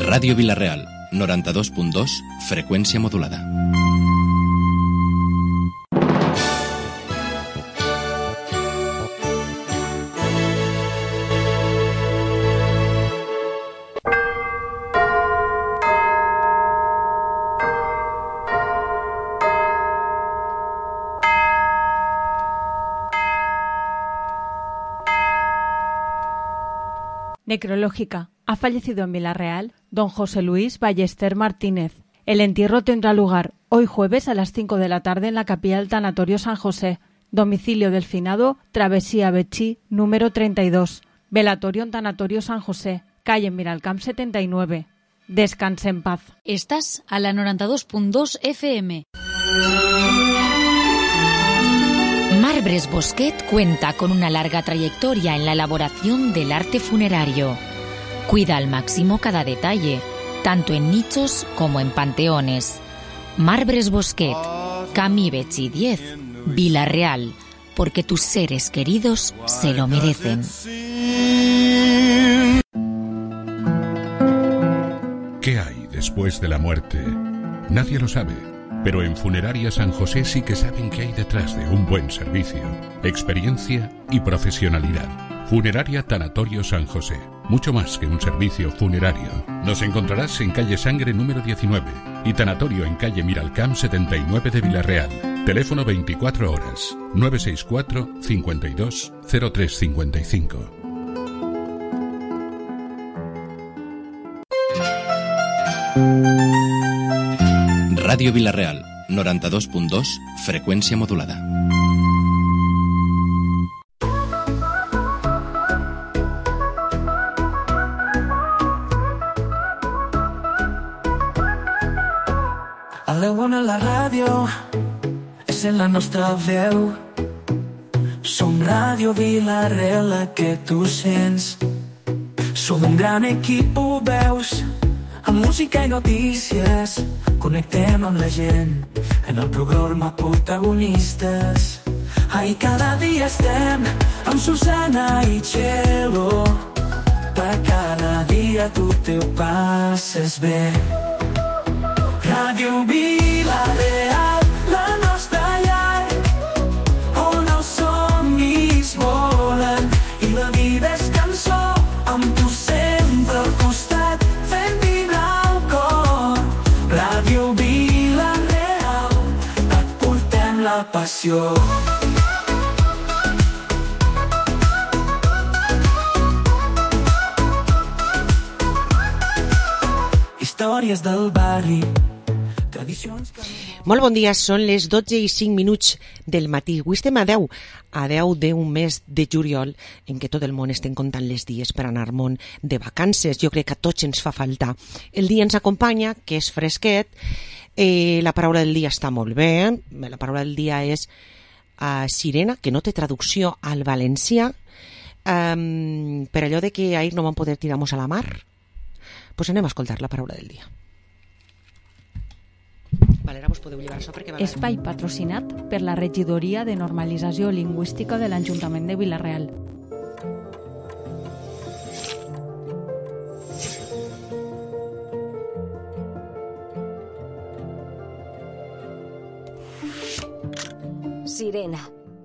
Ràdio Vila-real, 92.2, freqüència modulada. Necrológica. Ha fallecido en Vila-real don José Luis Ballester Martínez. El entierro tendrá lugar hoy jueves a las 5 de la tarde en la capilla del Tanatorio San José. Domicilio del finado, Travesía Betxí, número 32. Velatorio en Tanatorio San José, calle Miralcamp 79. Descanse en paz. Estás a la 92.2 FM. Marbres Bosquet cuenta con una larga trayectoria en la elaboración del arte funerario. Cuida al máximo cada detalle, tanto en nichos como en panteones. Marbres Bosquet, Camí Betxí 10, Vila-real, porque tus seres queridos se lo merecen. ¿Qué hay después de la muerte? Nadie lo sabe. Pero en Funeraria San José sí que saben qué hay detrás de un buen servicio, experiencia y profesionalidad. Funeraria Tanatorio San José. Mucho más que un servicio funerario. Nos encontrarás en calle Sangre número 19 y Tanatorio en calle Miralcamp 79 de Vila-real. Teléfono 24 horas 964 52 0355. Ràdio Vila-real, 92.2, freqüència modulada. A la bona la ràdio és en la nostra veu. Som Ràdio Vila-real, la que tu sents. Som un gran equip, ho veus, amb música i notícies. Connectem amb la gent en el programa Protagonistes. Ai, cada dia estem amb Susana i Txelo. Per cada dia tu te ho passes bé. Ràdio Vila-real, la nostra llar, on els somnis volen i la vida és cançó, amb tu sempre al costat, fent vibrar el cor. Ràdio Vila-real, et portem la passió. Històries del barri. Molt bon dia, són les 12:05 del matí. Avui estem a 10 d'un mes de juliol en què tot el món estem comptant els dies per anar al món de vacances. Jo crec que a tots ens fa falta. El dia ens acompanya, que és fresquet. La paraula del dia està molt bé. La paraula del dia és sirena, que no té traducció al valencià. Per allò de que ahir no vam poder tirar-nos a la mar, doncs anem a escoltar la paraula del dia. Valera, vos podeu llevar això perquè... Espai patrocinat per la Regidoria de Normalització Lingüística de l'Ajuntament de Vila-real. Sirena.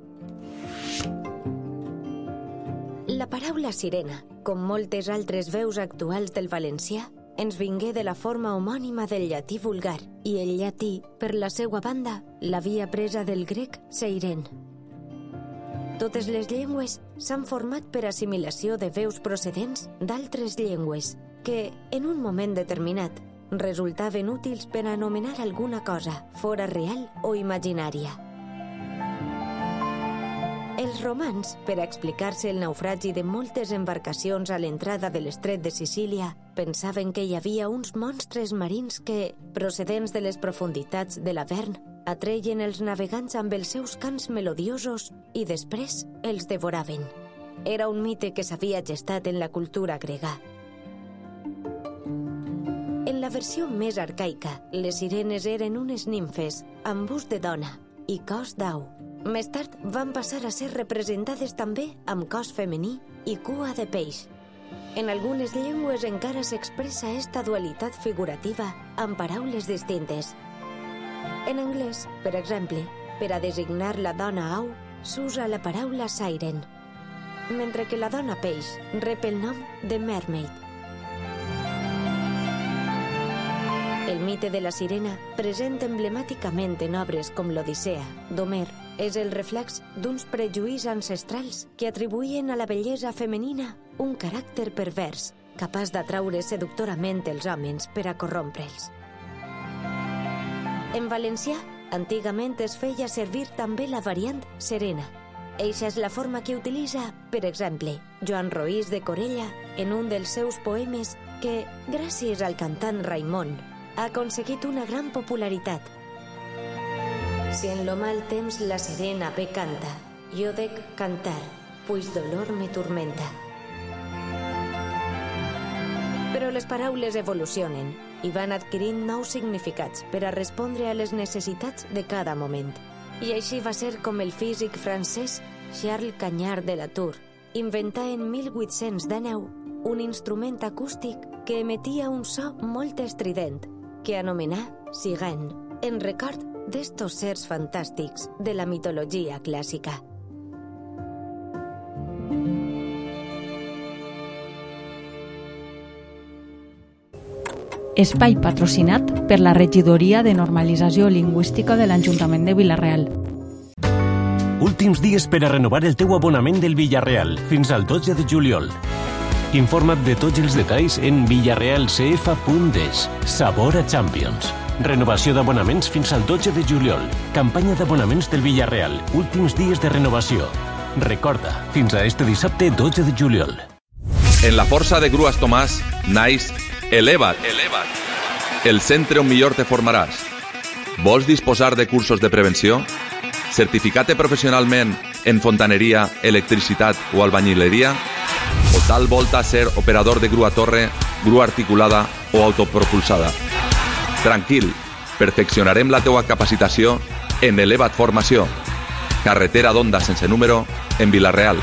La paraula sirena, com moltes altres veus actuals del valencià, ens vingué de la forma homònima del llatí vulgar, i el llatí, per la seva banda, l'havia presa del grec seiren. Totes les llengües s'han format per assimilació de veus procedents d'altres llengües, que, en un moment determinat, resultaven útils per anomenar alguna cosa, fora real o imaginària. Els romans, per explicar-se el naufragi de moltes embarcacions a l'entrada de l'estret de Sicília, pensaven que hi havia uns monstres marins que, procedents de les profunditats de l'Avern, atreien els navegants amb els seus cants melodiosos i després els devoraven. Era un mite que s'havia gestat en la cultura grega. En la versió més arcaica, les sirenes eren unes nimfes amb bust de dona i cos d'au. Més tard van passar a ser representades també amb cos femení i cua de peix. En algunes llengües encara s'expressa esta dualitat figurativa amb paraules distintes. En anglès, per exemple, per a designar la dona au, s'usa la paraula siren, mentre que la dona peix rep el nom de mermaid. El mite de la sirena, present emblemàticament en obres com l'Odissea d'Homer, és el reflex d'uns prejuís ancestrals que atribuïen a la bellesa femenina un caràcter pervers, capaç d'atraure seductorament els homes per a corrompre'ls. En valencià, antigament es feia servir també la variant serena. Eixa és la forma que utilitza, per exemple, Joan Roís de Corella en un dels seus poemes que, gràcies al cantant Raimon, ha aconseguit una gran popularitat. Si en lo mal temps la serena bé canta, jo dec cantar, pues dolor me turmenta. Però les paraules evolucionen i van adquirint nous significats per a respondre a les necessitats de cada moment. I així va ser com el físic francès Charles Cagnard de Latour inventà en 1819 un instrument acústic que emetia un so molt estrident, que anomenà sirène, en record d'estos sers fantàstics de la mitologia clàssica. Espai patrocinat per la Regidoria de Normalització Lingüística de l'Ajuntament de Vila-real. Últims dies per a renovar el teu abonament del Villarreal, fins al 12 de juliol. Informa't de tots els detalls en villarrealcf.es. Sabor a Champions. Renovació d'abonaments fins al 12 de juliol. Campanya d'abonaments del Villarreal. Últims dies de renovació. Recorda, fins a este dissabte 12 de juliol. En la força de Grues Tomàs naix Eleva't. El centre on millor te formaràs. Vols disposar de cursos de prevenció? Certificat professionalment en fontaneria, electricitat o albañileria? O tal volta ser operador de grua torre, grua articulada o autopropulsada? Tranquil, perfeccionarem la teua capacitació en Eleva't Formació. Carretera d'Onda sense número en Vila-real.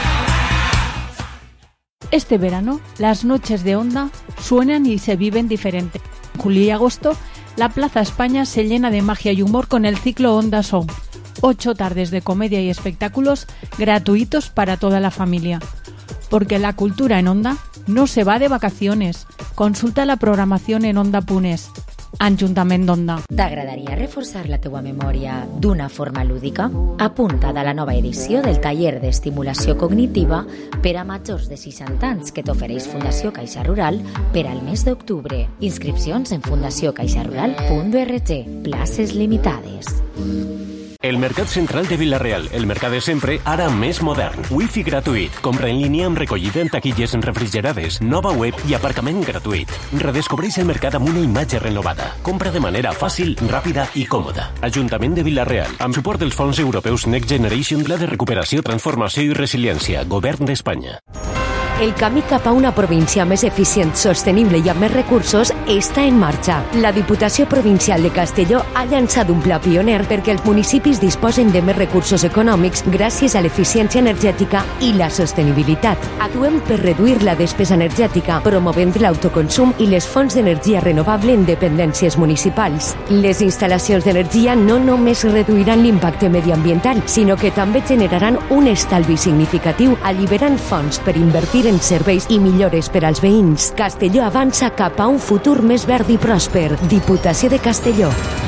Este verano, las noches de Onda suenan y se viven diferente. En julio y agosto, la Plaza España se llena de magia y humor con el ciclo Onda Song. 8 tardes de comedia y espectáculos gratuitos para toda la familia. Porque la cultura en Onda no se va de vacaciones. Consulta la programación en onda.es. Ajuntament d'Onda. T'agradaria reforçar la teua memòria d'una forma lúdica? Apunta't a la nova edició del taller d'estimulació cognitiva per a majors de 60 anys que t'ofereix Fundació Caixa Rural per al mes d'octubre. Inscripcions en fundaciocaixarural.org. Places limitades. El Mercat Central de Vila-real, el mercat de sempre, ara més modern. Wi-Fi gratuït, compra en línia amb recollida en taquilles refrigerades, nova web i aparcament gratuït. Redescobreix el mercat amb una imatge renovada. Compra de manera fàcil, ràpida i còmoda. Ajuntament de Vila-real, amb suport dels fons europeus Next Generation, Pla de Recuperació, Transformació i Resiliència, Govern d'Espanya. El camí cap a una província més eficient, sostenible i amb més recursos està en marxa. La Diputació Provincial de Castelló ha llançat un pla pioner perquè els municipis disposen de més recursos econòmics gràcies a l'eficiència energètica i la sostenibilitat. Actuem per reduir la despesa energètica, promovent l'autoconsum i les fonts d'energia renovable en dependències municipals. Les instal·lacions d'energia no només reduiran l'impacte mediambiental, sinó que també generaran un estalvi significatiu, alliberant fons per invertir en serveis i millores per als veïns. Castelló avança cap a un futur més verd i pròsper. Diputació de Castelló.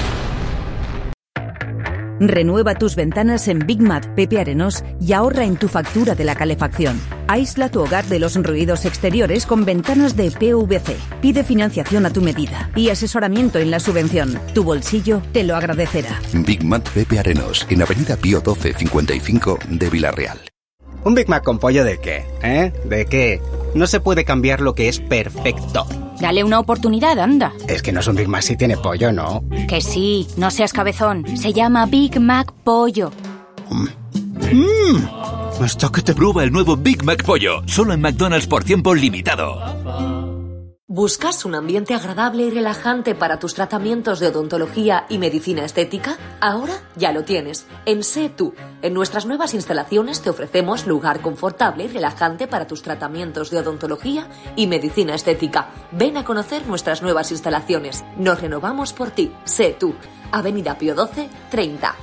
Renueva tus ventanas en Big Mat Pepe Arenós y ahorra en tu factura de la calefacción. Aísla tu hogar de los ruidos exteriores con ventanas de PVC. Pide financiación a tu medida y asesoramiento en la subvención. Tu bolsillo te lo agradecerá. Big Mat Pepe Arenós, en Avenida Pío 12 55 de Vila-real. ¿Un Big Mac con pollo de qué? ¿De qué? No se puede cambiar lo que es perfecto. Dale una oportunidad, anda. Es que no es un Big Mac si tiene pollo, ¿no? Que sí, no seas cabezón. Se llama Big Mac Pollo. Hasta que te prueba el nuevo Big Mac Pollo. Solo en McDonald's por tiempo limitado. ¿Buscas un ambiente agradable y relajante para tus tratamientos de odontología y medicina estética? Ahora ya lo tienes. En Sé Tú. En nuestras nuevas instalaciones te ofrecemos lugar confortable y relajante para tus tratamientos de odontología y medicina estética. Ven a conocer nuestras nuevas instalaciones. Nos renovamos por ti. Sé Tú. Avenida Pío XII, 30.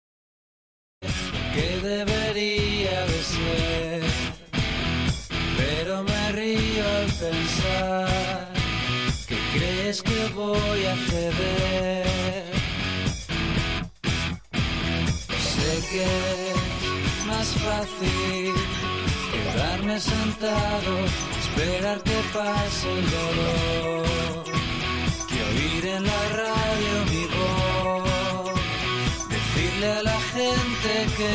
Que debería de ser, pero me río al pensar que crees que voy a ceder. Sé que es más fácil quedarme sentado, esperar que pase el dolor, que oír en la radio mi voz, decirle a la gente que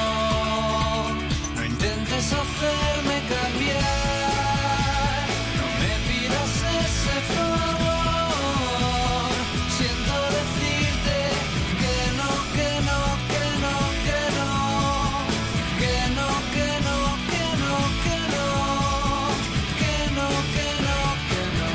no intentes hacerme cambiar, no me pidas ese favor, siento decirte que no, que no, que no, que no, que no, que no, que no, que no, que no, que no, que no.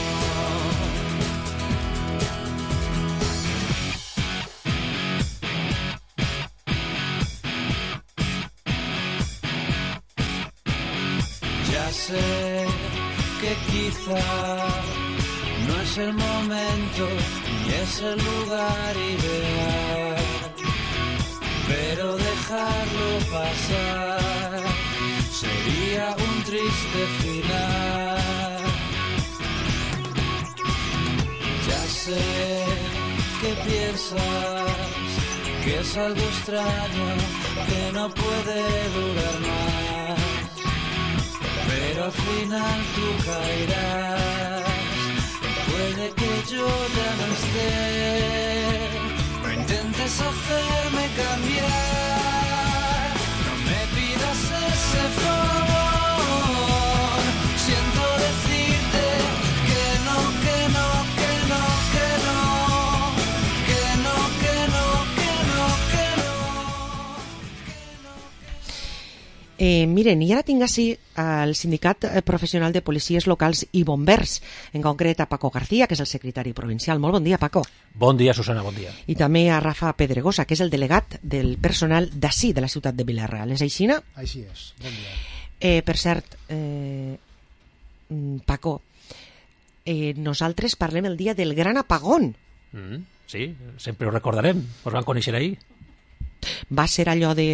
Ya sé que quizá no es el momento ni es el lugar ideal, pero dejarlo pasar sería un triste final. Ya sé que piensas que es algo extraño, que no puede durar más, pero al final tú caerás. Puede que yo ya no esté, no intentes hacerme cambiar, no me pidas ese favor, siento decirte que no, que no, que no, que no, que no, que no, que no, que no. Miren, i ara tinc així el Sindicat Professional de Policies Locals i Bombers, en concret a Paco García, que és el secretari provincial. Molt bon dia, Paco. Bon dia, Susana, bon dia. I també a Rafa Pedregosa, que és el delegat del personal d'ací, de la ciutat de Vila-real. És així, no? Així és, bon dia. Per cert, Paco, nosaltres parlem el dia del gran apagón. Sí, sempre ho recordarem, us van conèixer ahir. Va ser allò de...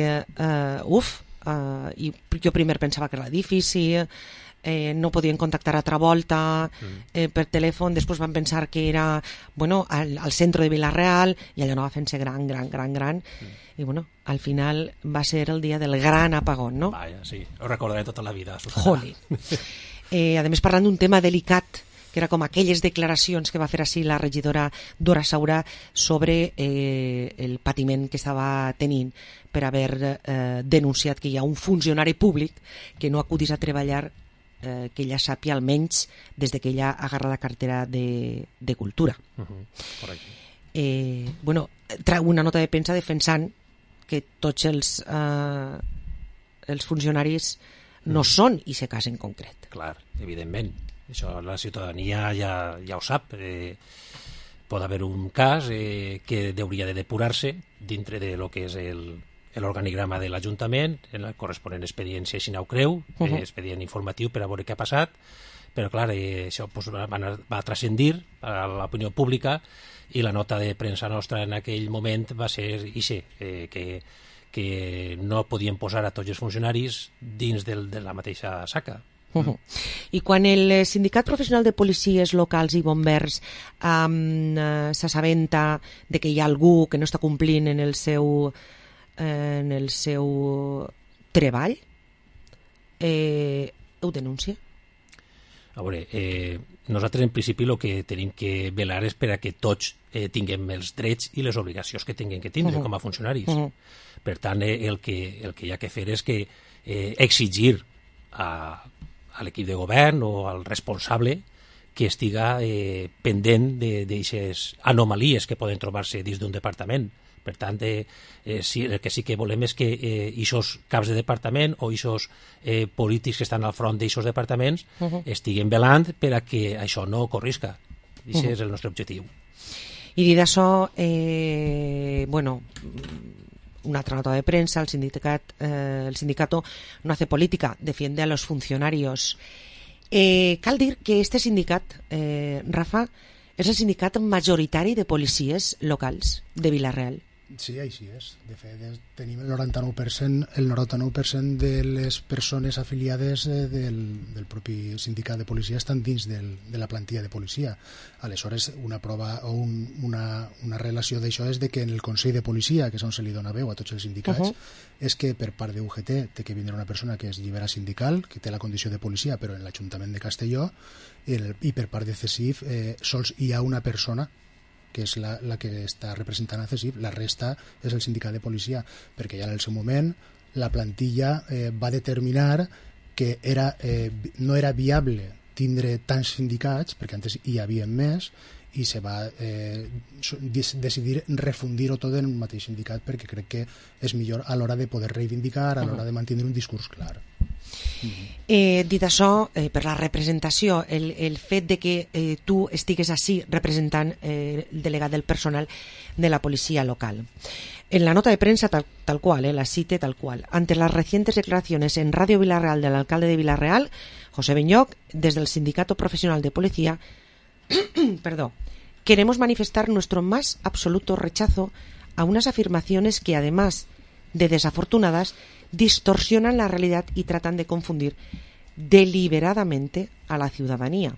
i jo primer pensava que era l'edifici, no podien contactar altra volta per telèfon, després van pensar que era al centre de Vila-real i allò anava fent-se gran i al final va ser el dia del gran apagón, no? Vaja, sí, ho recordaré tota la vida, Susana. Joli. A més, parlant d'un tema delicat, que era com aquelles declaracions que va fer així la regidora Dora Saura sobre el patiment que estava tenint per haver denunciat que hi ha un funcionari públic que no acudís a treballar, que ella sàpia almenys des que ella agarra la cartera de Cultura. Correcte. Trau una nota de premsa defensant que tots els funcionaris no són i se cas en concret. Clar, evidentment. Això la ciutadania ja ho sap. Pot haver un cas que hauria de depurar-se dintre de lo que és l'organigrama de l'Ajuntament, en la corresponent expediència, si no ho creu, expedient informatiu per a veure què ha passat, però clar, això va transcendir a l'opinió pública i la nota de premsa nostra en aquell moment va ser que no podien posar a tots els funcionaris dins de la mateixa saca. I quan el Sindicat Professional de Policies Locals i Bombers s'assabenta de que hi ha algú que no està complint en el seu treball, ho denuncia? A veure, nosaltres en principi el que tenim que velar és per a que tots tinguem els drets i les obligacions que tinguem que tindre com a funcionaris. Per tant, el que hi ha que fer és que exigir a l'equip de govern o al responsable que estiga pendent d'aixes anomalies que poden trobar-se dins d'un departament, Per tant, el que sí que volem és que aquests caps de departament o aquests polítics que estan al front d'aquests departaments estiguen velant per a que això no corrisca. Aquest és el nostre objectiu. I dit això, una altra nota de prensa, el sindicato no hace política, defiende a los funcionarios. Cal dir que este sindicat, Rafa, és el sindicat majoritari de policies locals de Vila-real. Sí, així és. De fet, tenim el 99% de les persones afiliades del propi sindicat de policia estan dins de la plantilla de policia. Aleshores, una prova o una relació d'això és de que en el Consell de Policia, que és on se li dona veu a tots els sindicats, és que per part de UGT té que vindre una persona que és llibera sindical, que té la condició de policia, però en l'Ajuntament de Castelló, i per part de CESIF sols hi ha una persona que és la que està representant a CESIF, la resta és el sindicat de policia, perquè ja en el seu moment la plantilla va determinar que no era viable tindre tants sindicats, perquè antes hi havia més, i se va decidir refundir-ho tot en un mateix sindicat, perquè crec que és millor a l'hora de poder reivindicar, a l'hora de mantenir un discurs clar. Dit això, per la representació, el fet de que tu estigues així representant el delegat del personal de la policía local. En la nota de prensa tal cual, la cite tal cual. Ante las recientes declaraciones en Radio Vila-real del alcalde de Vila-real, José Beñoc, desde el Sindicato Profesional de Policía, queremos manifestar nuestro más absoluto rechazo a unas afirmaciones que, además de desafortunadas, distorsionan la realidad y tratan de confundir deliberadamente a la ciudadanía.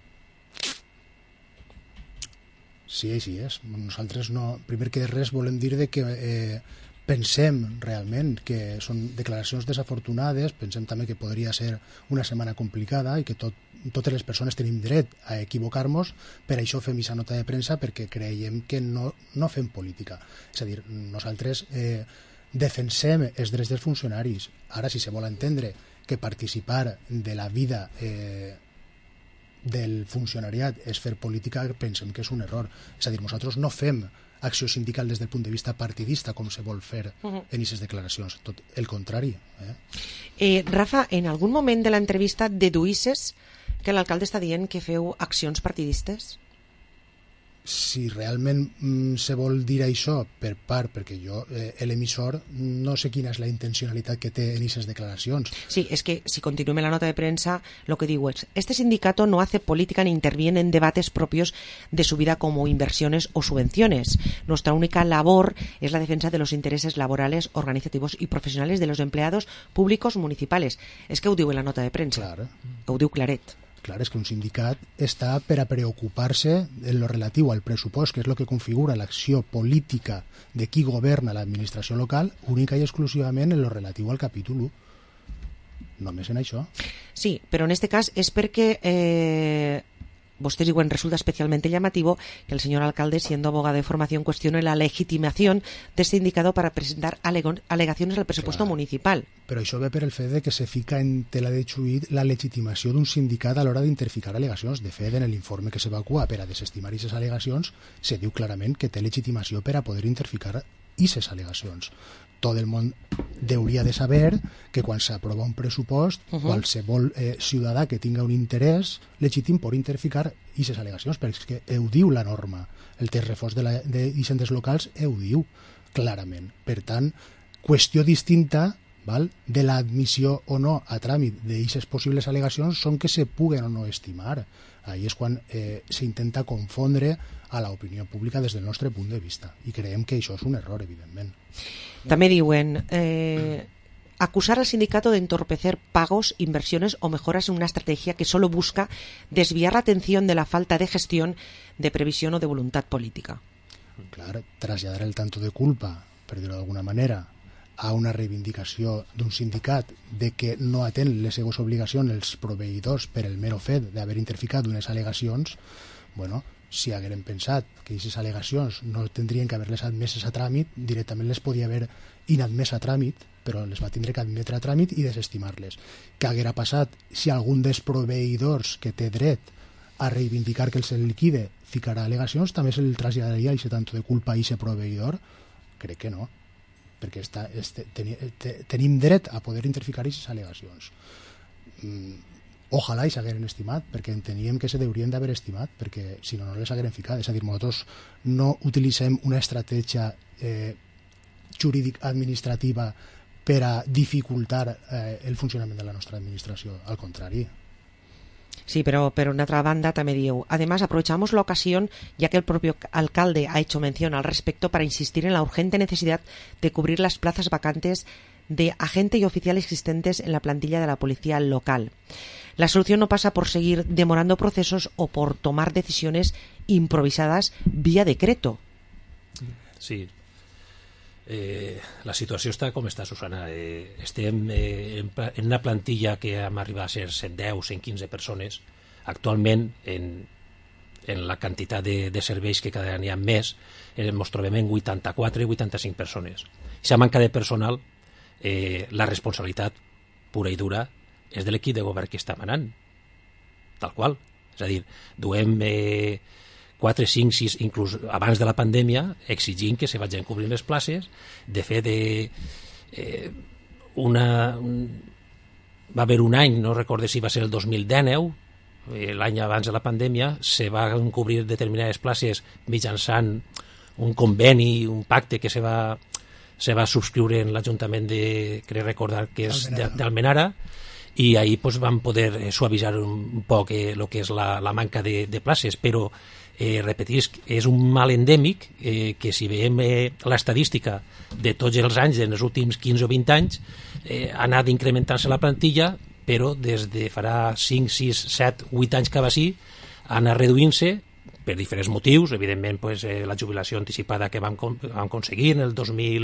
Sí, així és. Nosaltres no, primer que res volem dir de que pensem realment que són declaracions desafortunades, pensem també que podria ser una setmana complicada i que totes les persones tenim dret a equivocar-nos, per això fem aquesta nota de premsa, perquè creiem que no fem política. És a dir, nosaltres defensem els drets dels funcionaris. Ara, si se vol entendre que participar de la vida del funcionariat és fer política, pensem que és un error. És a dir, nosaltres no fem acció sindical des del punt de vista partidista, com se vol fer en aquestes declaracions. Tot el contrari. Rafa, en algun moment de l'entrevista deduïsses que l'alcalde està dient que feu accions partidistes? Si realment se vol dir això per part, perquè jo, l'emissor, no sé quina és la intencionalitat que té en aquestes declaracions. Sí, es que si continuem la nota de prensa, lo que digo es, este sindicato no hace política ni interviene en debates propios de su vida como inversiones o subvenciones. Nuestra única labor es la defensa de los intereses laborales, organizativos y profesionales de los empleados públicos municipales. És que ho diu en la nota de premsa. Clar. Ho diu claret. Clar, és que un sindicat està per a preocupar-se en lo relatiu al pressupost, que és el que configura l'acció política de qui governa l'administració local, única i exclusivament en lo relatiu al capítol 1. Només en això. Sí, però en este cas és perquè vostès diuen, resulta especialmente llamativo que el señor alcalde, siendo abogado de formación, cuestione la legitimación de este indicado para presentar alegaciones al presupuesto municipal. Però això ve per el fet de que se fica en tela de xuit la legitimació d'un sindicat a l'hora d'interficar al·legacions. De fet, en l'informe que se evacua per a desestimar aquestes al·legacions, se diu clarament que té legitimació per a poder interficar aquestes al·legacions. Tot el món hauria de saber que quan s'aprova un pressupost, qualsevol ciutadà que tinga un interès legítim pot interficar aquestes al·legacions, perquè ho diu la norma. El text refós d'hisendes locals ho diu clarament. Per tant, qüestió distinta de l'admissió o no a tràmit d'aquestes possibles al·legacions són que se puguen o no estimar. Ahí és quan s'intenta confondre a l'opinió pública des del nostre punt de vista. I creiem que això és un error, evidentment. També diuen acusar al sindicato de entorpecer pagos, inversiones o mejoras en una estrategia que solo busca desviar la atención de la falta de gestión, de previsión o de voluntad política. Clar, traslladar el tanto de culpa, per dir-ho d'alguna manera, a una reivindicació d'un sindicat de que no atén les seves obligacions els proveïdors per el mero fet d'haver interficat unes al·legacions, bueno, si haguérem pensat que aquestes al·legacions no tindrien que haver-les admeses a tràmit, directament les podia haver inadmès a tràmit, però les va tindre que admetre a tràmit i desestimar-les. Què haguera passat si algun dels proveïdors que té dret a reivindicar que el se liquide ficarà al·legacions, també se'l traslladaria aquest tanto de culpa a aquest proveïdor? Crec que no, perquè tenim dret a poder interficar aquestes al·legacions. Ojalà i s'hagueren estimat, perquè enteníem que se deurien d'haver estimat, perquè si no, no les hagueren ficat. És a dir, nosaltres no utilitzem una estratègia jurídic-administrativa per a dificultar el funcionament de la nostra administració, al contrari. Sí, pero en otra banda también digo, además aprovechamos la ocasión, ya que el propio alcalde ha hecho mención al respecto, para insistir en la urgente necesidad de cubrir las plazas vacantes de agente y oficial existentes en la plantilla de la policía local. La solución no pasa por seguir demorando procesos o por tomar decisiones improvisadas vía decreto. Sí. La situació està com està, Susana. Estem en una plantilla que hem arribat a ser 110, 115 persones. Actualment, en la quantitat de serveis que cada any hi ha més, ens trobem en 84 i 85 persones. Aquesta manca de personal, la responsabilitat pura i dura és de l'equip de govern que està manant, tal qual. És a dir, duem 4, 5, 6, inclús abans de la pandèmia, exigint que se vagin cobrint les places. De fet, va haver un any, no recordo si va ser el 2019, l'any abans de la pandèmia, se van cobrir determinades places mitjançant un conveni, un pacte que se va subscriure en l'Ajuntament crec recordar que és d'Almenara, i ahir van poder suavitzar un poc el que és la manca de places, però repetisc, és un mal endèmic que si veiem l'estadística de tots els anys, en els últims 15 o 20 anys, ha anat incrementant-se la plantilla, però des de farà 5, 6, 7, 8 anys cap així ha anat reduint-se per diferents motius. Evidentment, la jubilació anticipada que vam aconseguir en el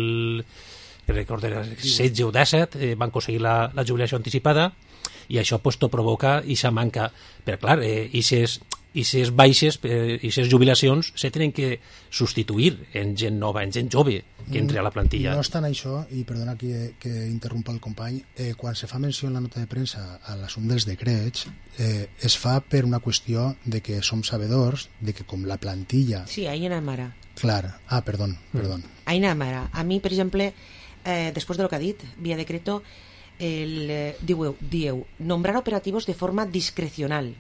2016 o 17 van aconseguir la jubilació anticipada, i això tot provoca aquesta manca. Però clar, aquestes baixes, aquestes jubilacions se tenen que substituir en gent nova, en gent jove que entre a la plantilla. No obstant això, i perdona que interrompa el company, quan se fa menció en la nota de premsa a l'assumpte dels decrets, es fa per una qüestió de que som sabedors de que com la plantilla... Sí, ahí anem ara. Clar, perdón. Ahí anem ara. A mi, per exemple, después de lo que ha dit, vía decreto, dieu, nombrar operativos de forma discrecional.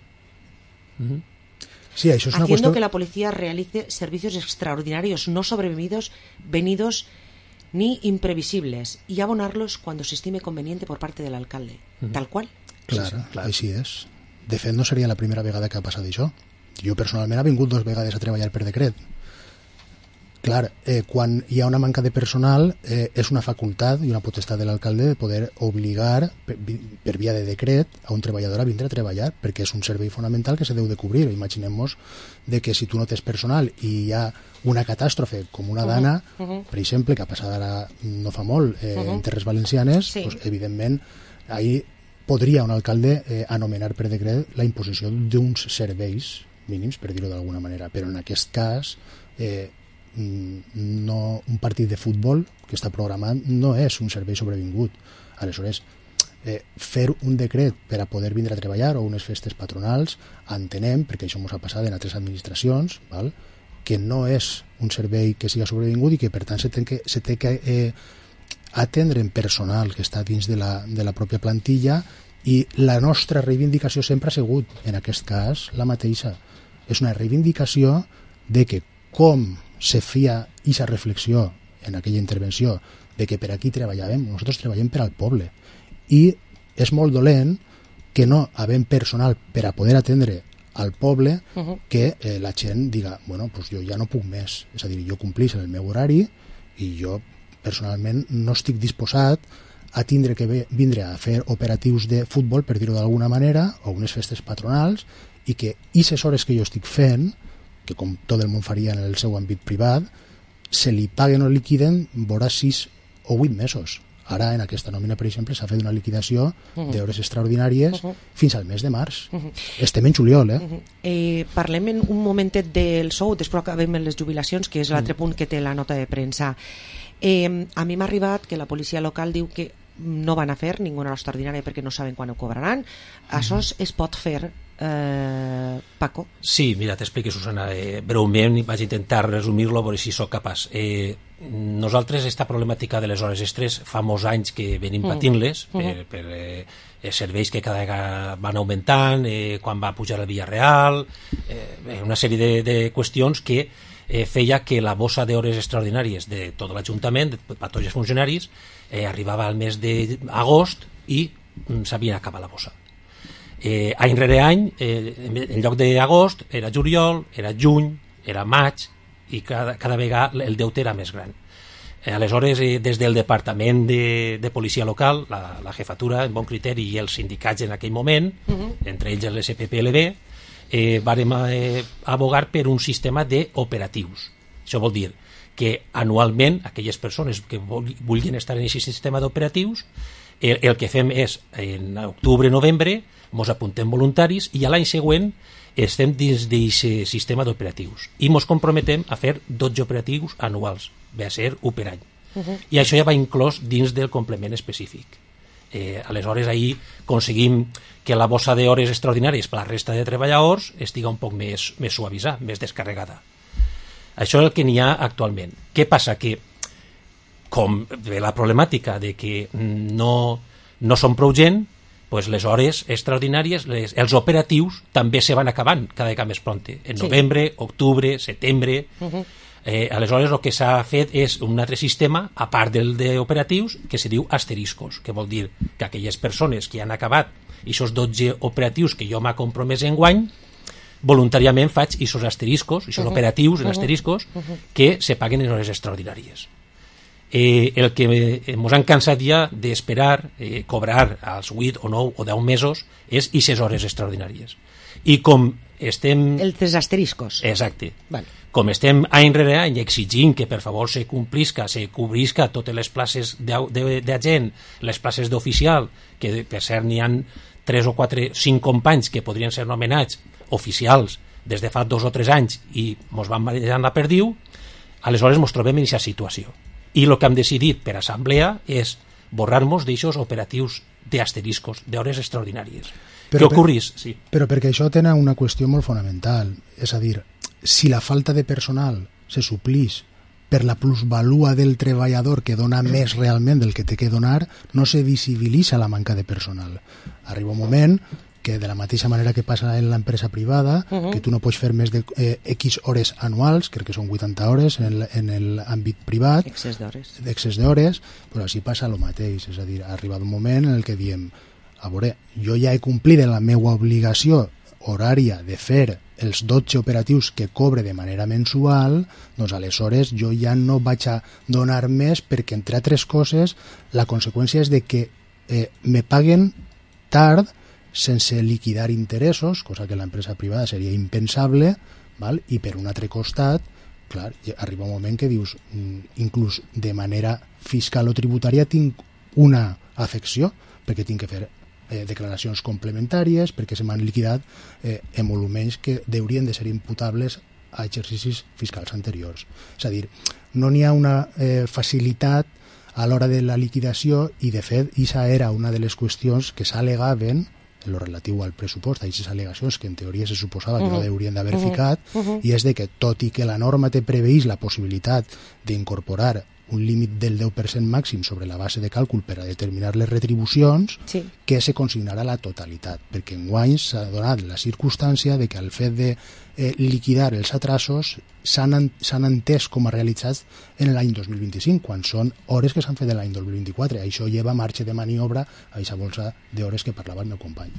Sí, això és una haciendo qüestió... que la policía realice servicios extraordinarios no sobrevenidos ni imprevisibles, y abonarlos cuando se estime conveniente por parte del alcalde. Tal qual. Clar, així és. De fet, no seria la primera vegada que ha passat això. Jo personalment he vingut 2 vegades a treballar per decret. Clar, quan hi ha una manca de personal, és una facultat i una potestat de l'alcalde de poder obligar per via de decret a un treballador a vindre a treballar, perquè és un servei fonamental que se deu de cobrir. Imaginem-nos de que si tu no tens personal i hi ha una catàstrofe com una dana, per exemple, que ha passat ara no fa molt en Terres Valencianes, doncs, evidentment ahí podria un alcalde anomenar per decret la imposició d'uns serveis mínims, per dir-ho d'alguna manera, però en aquest cas no, un partit de futbol que està programat no és un servei sobrevingut. Aleshores, fer un decret per a poder vindre a treballar o unes festes patronals, entenem, perquè això ens ha passat en altres administracions, val? Que no és un servei que siga sobrevingut i que per tant se té que atendre en personal que està dins de la pròpia plantilla, i la nostra reivindicació sempre ha sigut, en aquest cas, la mateixa. És una reivindicació de que com se fia aquesta reflexió en aquella intervenció de que per aquí treballàvem, nosaltres treballem per al poble, i és molt dolent que no havent personal per a poder atendre al poble, que la gent diga, bueno, pues jo ja no puc més, és a dir, jo complís el meu horari i jo personalment no estic disposat a tindre que vindre a fer operatius de futbol, per dir-ho d'alguna manera, o unes festes patronals, i que aquestes hores que jo estic fent, que com tot el món faria en el seu àmbit privat, se li paguen o liquiden vora 6 o 8 mesos. Ara, en aquesta nòmina, per exemple, s'ha fet una liquidació d'hores extraordinàries fins al mes de març. Estem en juliol, Parlem un momentet del sou, després acabem amb les jubilacions, que és l'altre punt que té la nota de premsa. A mi m'ha arribat que la policia local diu que no van a fer ninguna hora extraordinària perquè no saben quan ho cobraran. Això es pot fer Paco? Sí, mira, t'explico, Susana, breument vaig intentar resumir-lo, veure si sóc capaç. Nosaltres, esta problemàtica de les hores extres fa molts anys que venim patint-les per serveis que cada vegada van augmentant, quan va pujar el Villarreal, una sèrie de qüestions que feia que la bossa d'hores extraordinàries de tot l'Ajuntament, de tots els funcionaris, arribava al mes d'agost i s'havia acabat la bossa. Any rere any, en lloc d'agost era juliol, era juny, era maig, i cada vegada el deute era més gran. Aleshores, des del departament de policia local, la jefatura, en bon criteri, i els sindicats en aquell moment, entre ells l'SPPLB, vàrem abogar per un sistema d'operatius. Això vol dir que anualment aquelles persones que vulguin estar en aquest sistema d'operatius, el que fem és, en octubre-novembre, ens apuntem voluntaris i a l'any següent estem dins d'aquest sistema d'operatius i ens comprometem a fer 12 operatius anuals, ve a ser 1 per any. I això ja va inclòs dins del complement específic. Aleshores, ahir aconseguim que la bossa d'hores extraordinàries per la resta de treballadors estiga un poc més suavitzada, més descarregada. Això és el que n'hi ha actualment. Què passa? Que com ve la problemàtica de que no són prou gent, pues les hores extraordinàries, els operatius també se van acabant cada vegada més pronte, en novembre, octubre, setembre. Aleshores el que s'ha fet és un altre sistema, a part del d'operatius, que se diu asteriscos, que vol dir que aquelles persones que han acabat aquests 12 operatius que jo m'ha compromès enguany, voluntàriament faig aquests asteriscos, aquests operatius en asteriscos, que se paguen en hores extraordinàries. El que ens han cansat ja d'esperar cobrar als 8 o 9 o 10 mesos és aquestes hores extraordinàries. I com estem... Els asteriscos. Exacte. Com estem any rere any exigint que per favor se cobrisca totes les places d'agent, les places d'oficial, que per cert n'hi ha 3 o 4, 5 companys que podrien ser nomenats oficials des de fa 2 o 3 anys i ens van manejant la perdiu, aleshores ens trobem en aquesta situació. I el que hem decidit per assemblea és borrar-nos d'aixòs operatius d'asteriscos, d'hores extraordinàries. Què ocorrís? Sí. Però perquè això té una qüestió molt fonamental, és a dir, si la falta de personal se suplís per la plusvalua del treballador que dona més realment del que té que donar, no se visibilitza la manca de personal. Arriba un moment que de la mateixa manera que passa en l'empresa privada, que tu no pots fer més de X hores anuals, crec que són 80 hores en l'àmbit privat, excés d'hores, però així passa el mateix, és a dir, ha arribat un moment en el que diem, a veure, jo ja he complit la meva obligació horària de fer els 12 operatius que cobre de manera mensual, doncs aleshores jo ja no vaig a donar més perquè, entre altres coses, la conseqüència és de que me paguen tard sense liquidar interessos, cosa que en l'empresa privada seria impensable, val? I per un altre costat, clar, arriba un moment que dius, inclús de manera fiscal o tributària tinc una afecció, perquè tinc que fer declaracions complementàries, perquè se m'han liquidat emoluments que haurien de ser imputables a exercicis fiscals anteriors. És a dir, no n'hi ha una facilitat a l'hora de la liquidació i, de fet, aquesta era una de les qüestions que s'al·legaven en lo relatiu al pressupost, aquestes al·legacions que en teoria se suposava que no haurien d'haver ficat, i és de que, tot i que la norma te preveïs la possibilitat d'incorporar un límit del 10% màxim sobre la base de càlcul per a determinar les retribucions, que se consignarà la totalitat, perquè enguany s'ha donat la circumstància de que el fet de liquidar els atrasos s'han entès com a realitzats en l'any 2025, quan són hores que s'han fet l'any 2024. Això lleva marge de maniobra a aquesta bolsa d'hores que parlava el meu company.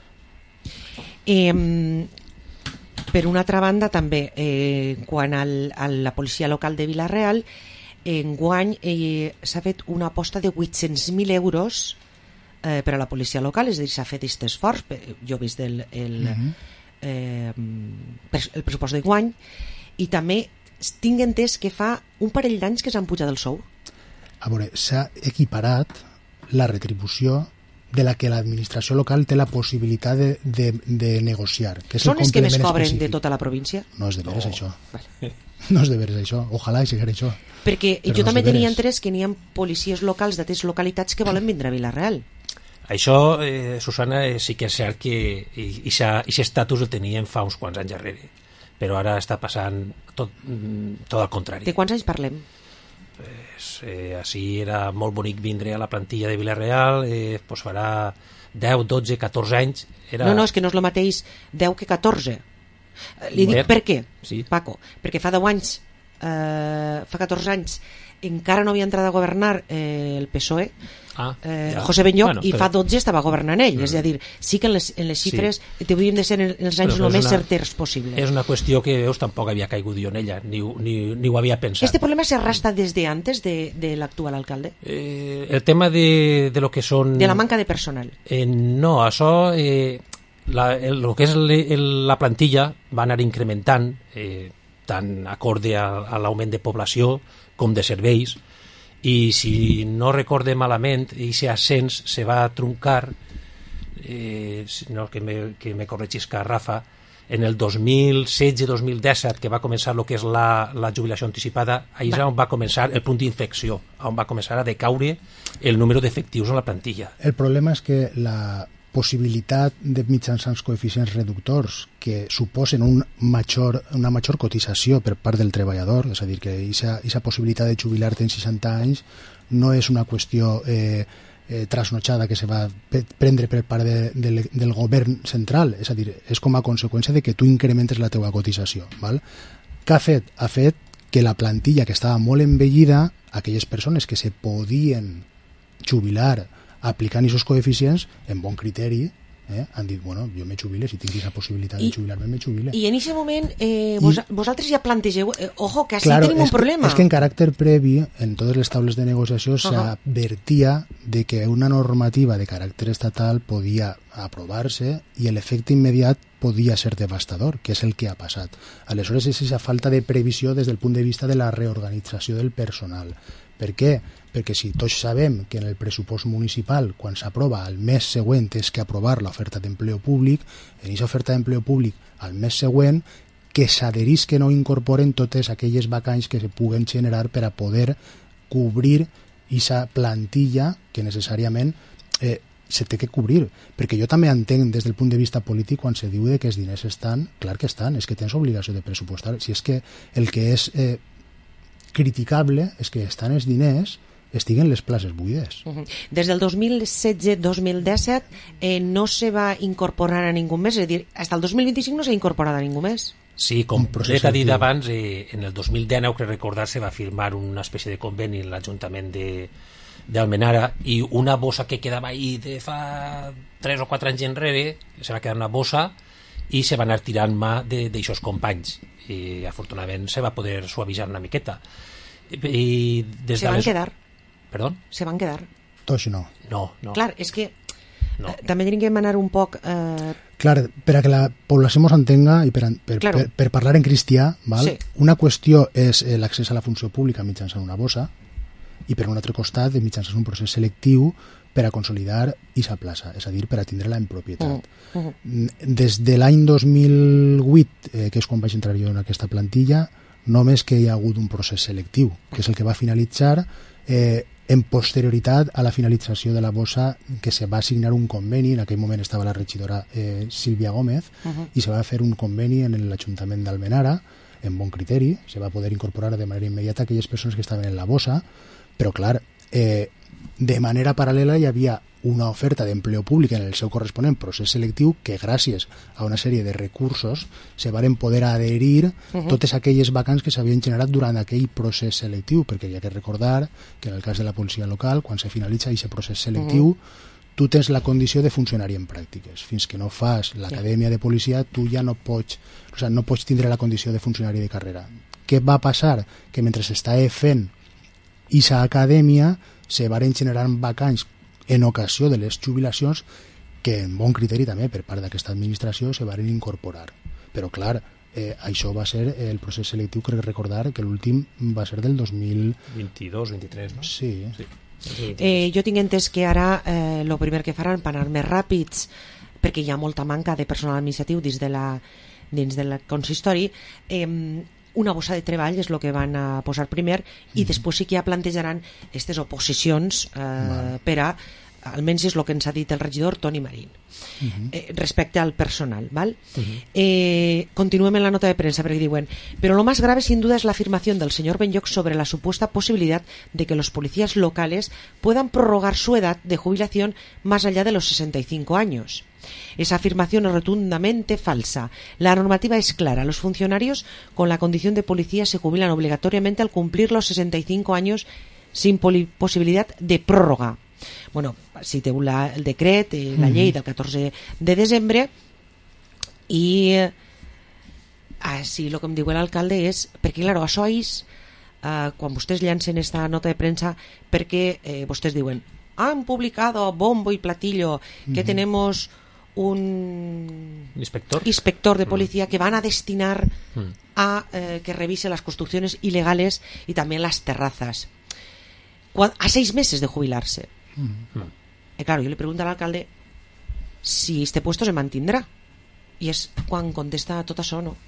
Per una altra banda, també, quan a la policia local de Vila-real, enguany s'ha fet una aposta de 800.000 euros per a la policia local, és a dir, s'ha fet aquest esforç, jo he vist el pressupost d'enguany, i també tinc entès que fa un parell d'anys que s'han pujat el sou. A veure, s'ha equiparat la retribució de la que l'administració local té la possibilitat de negociar. Són els que més cobren de tota la província? No és de veres això. No és de veres això. Ojalà sigui això. Perquè jo també tenia entès que n'hi ha policies locals d'altres localitats que volen vindre a Vila-real. Això, Susana, sí que és cert que aquest estatus el tenien fa uns quants anys darrere, però ara està passant tot al contrari. De quants anys parlem? Així era molt bonic vindre a la plantilla de Vila-real, pues farà 10, 12, 14 anys. No, és que no és el mateix 10 que 14. Li dic per què, Paco, perquè fa 10 anys, fa 14 anys, encara no havia entrat a governar el PSOE, José Benlloch, i fa 12 estava governant ell, és a dir, sí que en les xifres hauríem de ser en els anys el més certers possible. És una qüestió que veus, tampoc havia caigut jo en ella, ni ho havia pensat. Este problema se arrastra desde antes de l'actual alcalde? El tema de lo que són... De la manca de personal. No, això... el que és la plantilla va anar incrementant tant acorde a l'augment de població com de serveis, i si no recorde malament, aquest ascens se va truncar, que me corregisca Rafa, en el 2016-2017, que va començar el que és la jubilació anticipada, ahir és on va començar el punt d'inflexió, on va començar a decaure el número d'efectius en la plantilla. El problema és que la possibilitat de mitjançar coeficients reductors que suposen una major cotització per part del treballador, és a dir, que aquesta possibilitat de jubilar-te en 60 anys no és una qüestió trasnotxada que se va prendre per part del govern central, és a dir, és com a conseqüència de que tu incrementes la teva cotització. Val? Què ha fet? Ha fet que la plantilla, que estava molt envellida, aquelles persones que se podien jubilar aplicant aquests coeficients en bon criteri, han dit, bueno, jo me jubile, si tinc aquesta possibilitat de jubilar-me, me jubile. I en aquest moment vosaltres ja plantegeu, ojo, que així tenim un problema. És que en caràcter previ, en totes les taules de negociació, s'advertia de que una normativa de caràcter estatal podia aprovar-se i l'efecte immediat podia ser devastador, que és el que ha passat. Aleshores, és aquesta falta de previsió des del punt de vista de la reorganització del personal. Per què? Perquè si tots sabem que en el pressupost municipal, quan s'aprova el mes següent és que aprovar l'oferta d'empleo públic, en aquesta oferta d'empleo públic al mes següent, que s'adherisquen o incorporen totes aquelles vacants que se puguen generar per a poder cobrir aquesta plantilla que necessàriament se té que cobrir. Perquè jo també entenc des del punt de vista polític quan se diu que els diners estan, clar que estan, és que tens obligació de pressupostar. Si és que el que és criticable és que estan els diners, estiguen les places buides. Des del 2016-2017 no se va incorporar a ningú més, és a dir, fins al 2025 no s'ha incorporat a ningú més. Sí, com he dit abans, en el 2019, crec recordar, se va firmar una espècie de conveni en l'Ajuntament d'Almenara, i una bossa que quedava ahí de fa 3 o 4 anys enrere, se va quedar una bossa i se va anar tirant mà d'aixòs companys, i afortunadament se va poder suavitzar una miqueta. I des se van quedar? Perdó? Se van quedar? Tots no. No. Clar, és que també tenim que manar un poc... Clar, per a que la població ens entenga i per parlar en cristià, val? Sí. Una qüestió és l'accés a la funció pública mitjançant una bossa, i per un altre costat mitjançant un procés selectiu per a consolidar aquesta plaça, és a dir, per a tindre-la en propietat. Des de l'any 2008, que és quan vaig entrar jo en aquesta plantilla, només que hi ha hagut un procés selectiu, que és el que va finalitzar en posterioritat a la finalització de la bossa, que se va signar un conveni, en aquell moment estava la regidora Sílvia Gómez, i se va fer un conveni en l'Ajuntament d'Almenara, en bon criteri, se va poder incorporar de manera immediata aquelles persones que estaven en la bossa, però clar, de manera paral·lela hi havia una oferta d'empleo públic en el seu corresponent procés selectiu que gràcies a una sèrie de recursos se varen poder adherir totes aquelles vacants que s'havien generat durant aquell procés selectiu, perquè hi ha que recordar que en el cas de la policia local, quan se finalitza aquest procés selectiu, tu tens la condició de funcionari en pràctiques. Fins que no fas l'acadèmia de policia, tu ja no pots tindre la condició de funcionari de carrera. Què va passar? Que mentre s'estava fent aquesta acadèmia se varen generar vacants en ocasió de les jubilacions que en bon criteri també per part d'aquesta administració se varen incorporar. Però clar, això va ser el procés selectiu, crec recordar que l'últim va ser del 2022-23, no? Sí. Jo tinc entès que ara el primer que faran per anar més ràpids, perquè hi ha molta manca de personal administratiu dins del consistori, una bossa de treball és el que van a posar primer, i després sí que ja plantejaran aquestes oposicions per a almenys és el que ens ha dit el regidor Toni Marín, respecte al personal, ¿vale? Continuem en la nota de prensa perquè diuen: pero lo más grave sin duda es la afirmación del señor Benlloch sobre la supuesta posibilidad de que los policías locales puedan prorrogar su edad de jubilación más allá de los 65 años. Esa afirmación es rotundamente falsa. La normativa es clara. Los funcionarios con la condición de policía se jubilan obligatoriamente al cumplir los 65 años sin posibilidad de pròrroga. Bueno, citeu el decret, la llei del 14 de desembre, i així el que em diu l'alcalde és, perquè clar, això és quan vostès llancen esta nota de premsa, perquè vostès diuen: han publicado bombo y platillo que tenemos un inspector de policía que van a destinar a que revise las construcciones ilegales y también las terrazas a 6 meses de jubilarse. Claro, yo le pregunto al alcalde si este puesto se mantindrà, i és quan contesta tot això, no?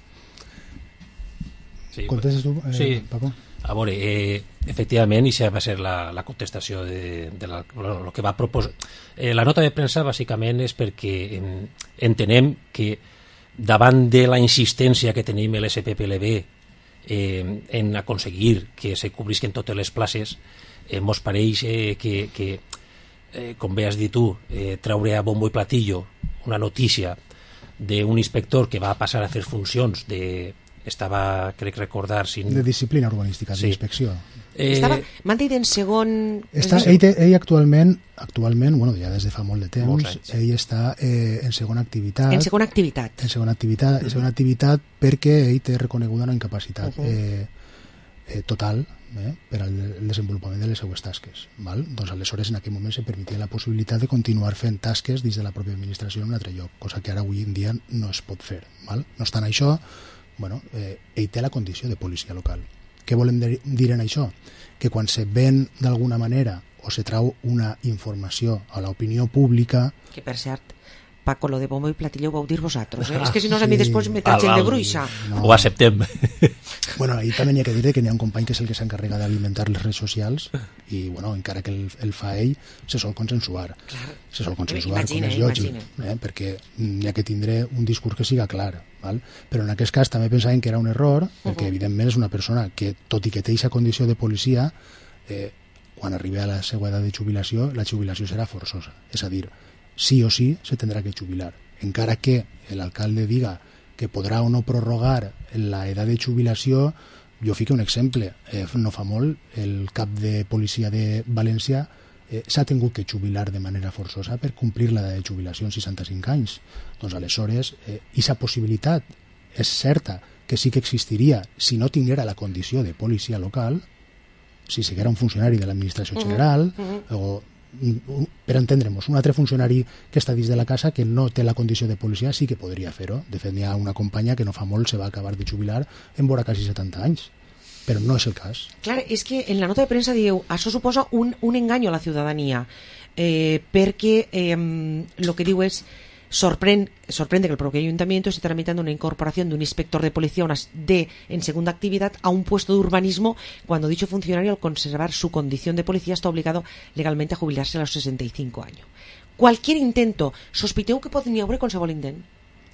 Sí, contestes tu, sí. Paco? A veure, efectivament, i va ser la contestació de lo que va proposar. La nota de premsa bàsicament és perquè entenem que davant de la insistència que tenim a l'SPPLB en aconseguir que se cobrisquen totes les places, mos pareix que com bé has dit tu, treure a bombo i platillo una notícia d'un inspector que va passar a fer funcions estava, crec recordar... de disciplina urbanística, sí. d'inspecció. M'han dit en segon... Ell actualment, bueno, ja des de fa molt de temps, ell està en segona activitat. En segona activitat. En segona activitat perquè ell té reconeguda una incapacitat total per al desenvolupament de les seues tasques. Val? Doncs aleshores en aquell moment se permetia la possibilitat de continuar fent tasques dins de la pròpia administració en un altre lloc, cosa que ara avui en dia no es pot fer. Val? No obstant això, bueno, ell té la condició de policia local. Què volem dir en això? Que quan se ven d'alguna manera o se trau una informació a l'opinió pública... Que per cert, Paco, lo de bombo i platillo ho vau dir vosaltres, és que si no a mi després me tatxen de bruixa. No. Ho acceptem. Bueno, ahí també n'hi ha que dir que n'hi ha un company que és el que s'encarrega d'alimentar les redes socials i, bueno, encara que el fa ell, se sol consensuar. Se sol consensuar, com és lògic, perquè n'hi ha que tindre un discurs que siga clar. Val? Però en aquest cas també pensàvem que era un error, perquè evidentment és una persona que, tot i que té aquesta condició de policia, quan arribi a la seva edat de jubilació, la jubilació serà forçosa. És a dir, sí o sí se tendrà que jubilar. Encara que l'alcalde diga que podrà o no prorrogar la edat de jubilació, jo fico un exemple. No fa molt, el cap de policia de València s'ha tingut que jubilar de manera forçosa per complir l'edat de jubilació en 65 anys. Doncs aleshores, aquesta possibilitat és certa que sí que existiria si no tinguera la condició de policia local, si siguera un funcionari de l'administració general, o per entendre'ns, un altre funcionari que està dins de la casa que no té la condició de policia sí que podria fer-ho. De fet, hi ha una companya que no fa molt se va acabar de jubilar en vora quasi 70 anys, però no és el cas. Clar, és que en la nota de premsa diu això suposa un engany a la ciutadania, perquè el que diu és sorprende que el propio ayuntamiento esté tramitando una incorporación de un inspector de policía en segunda actividad a un puesto de urbanismo cuando dicho funcionario al conservar su condición de policía está obligado legalmente a jubilarse a los 65 años. Cualquier intento, sospiteu que podria haver qualsevol intent?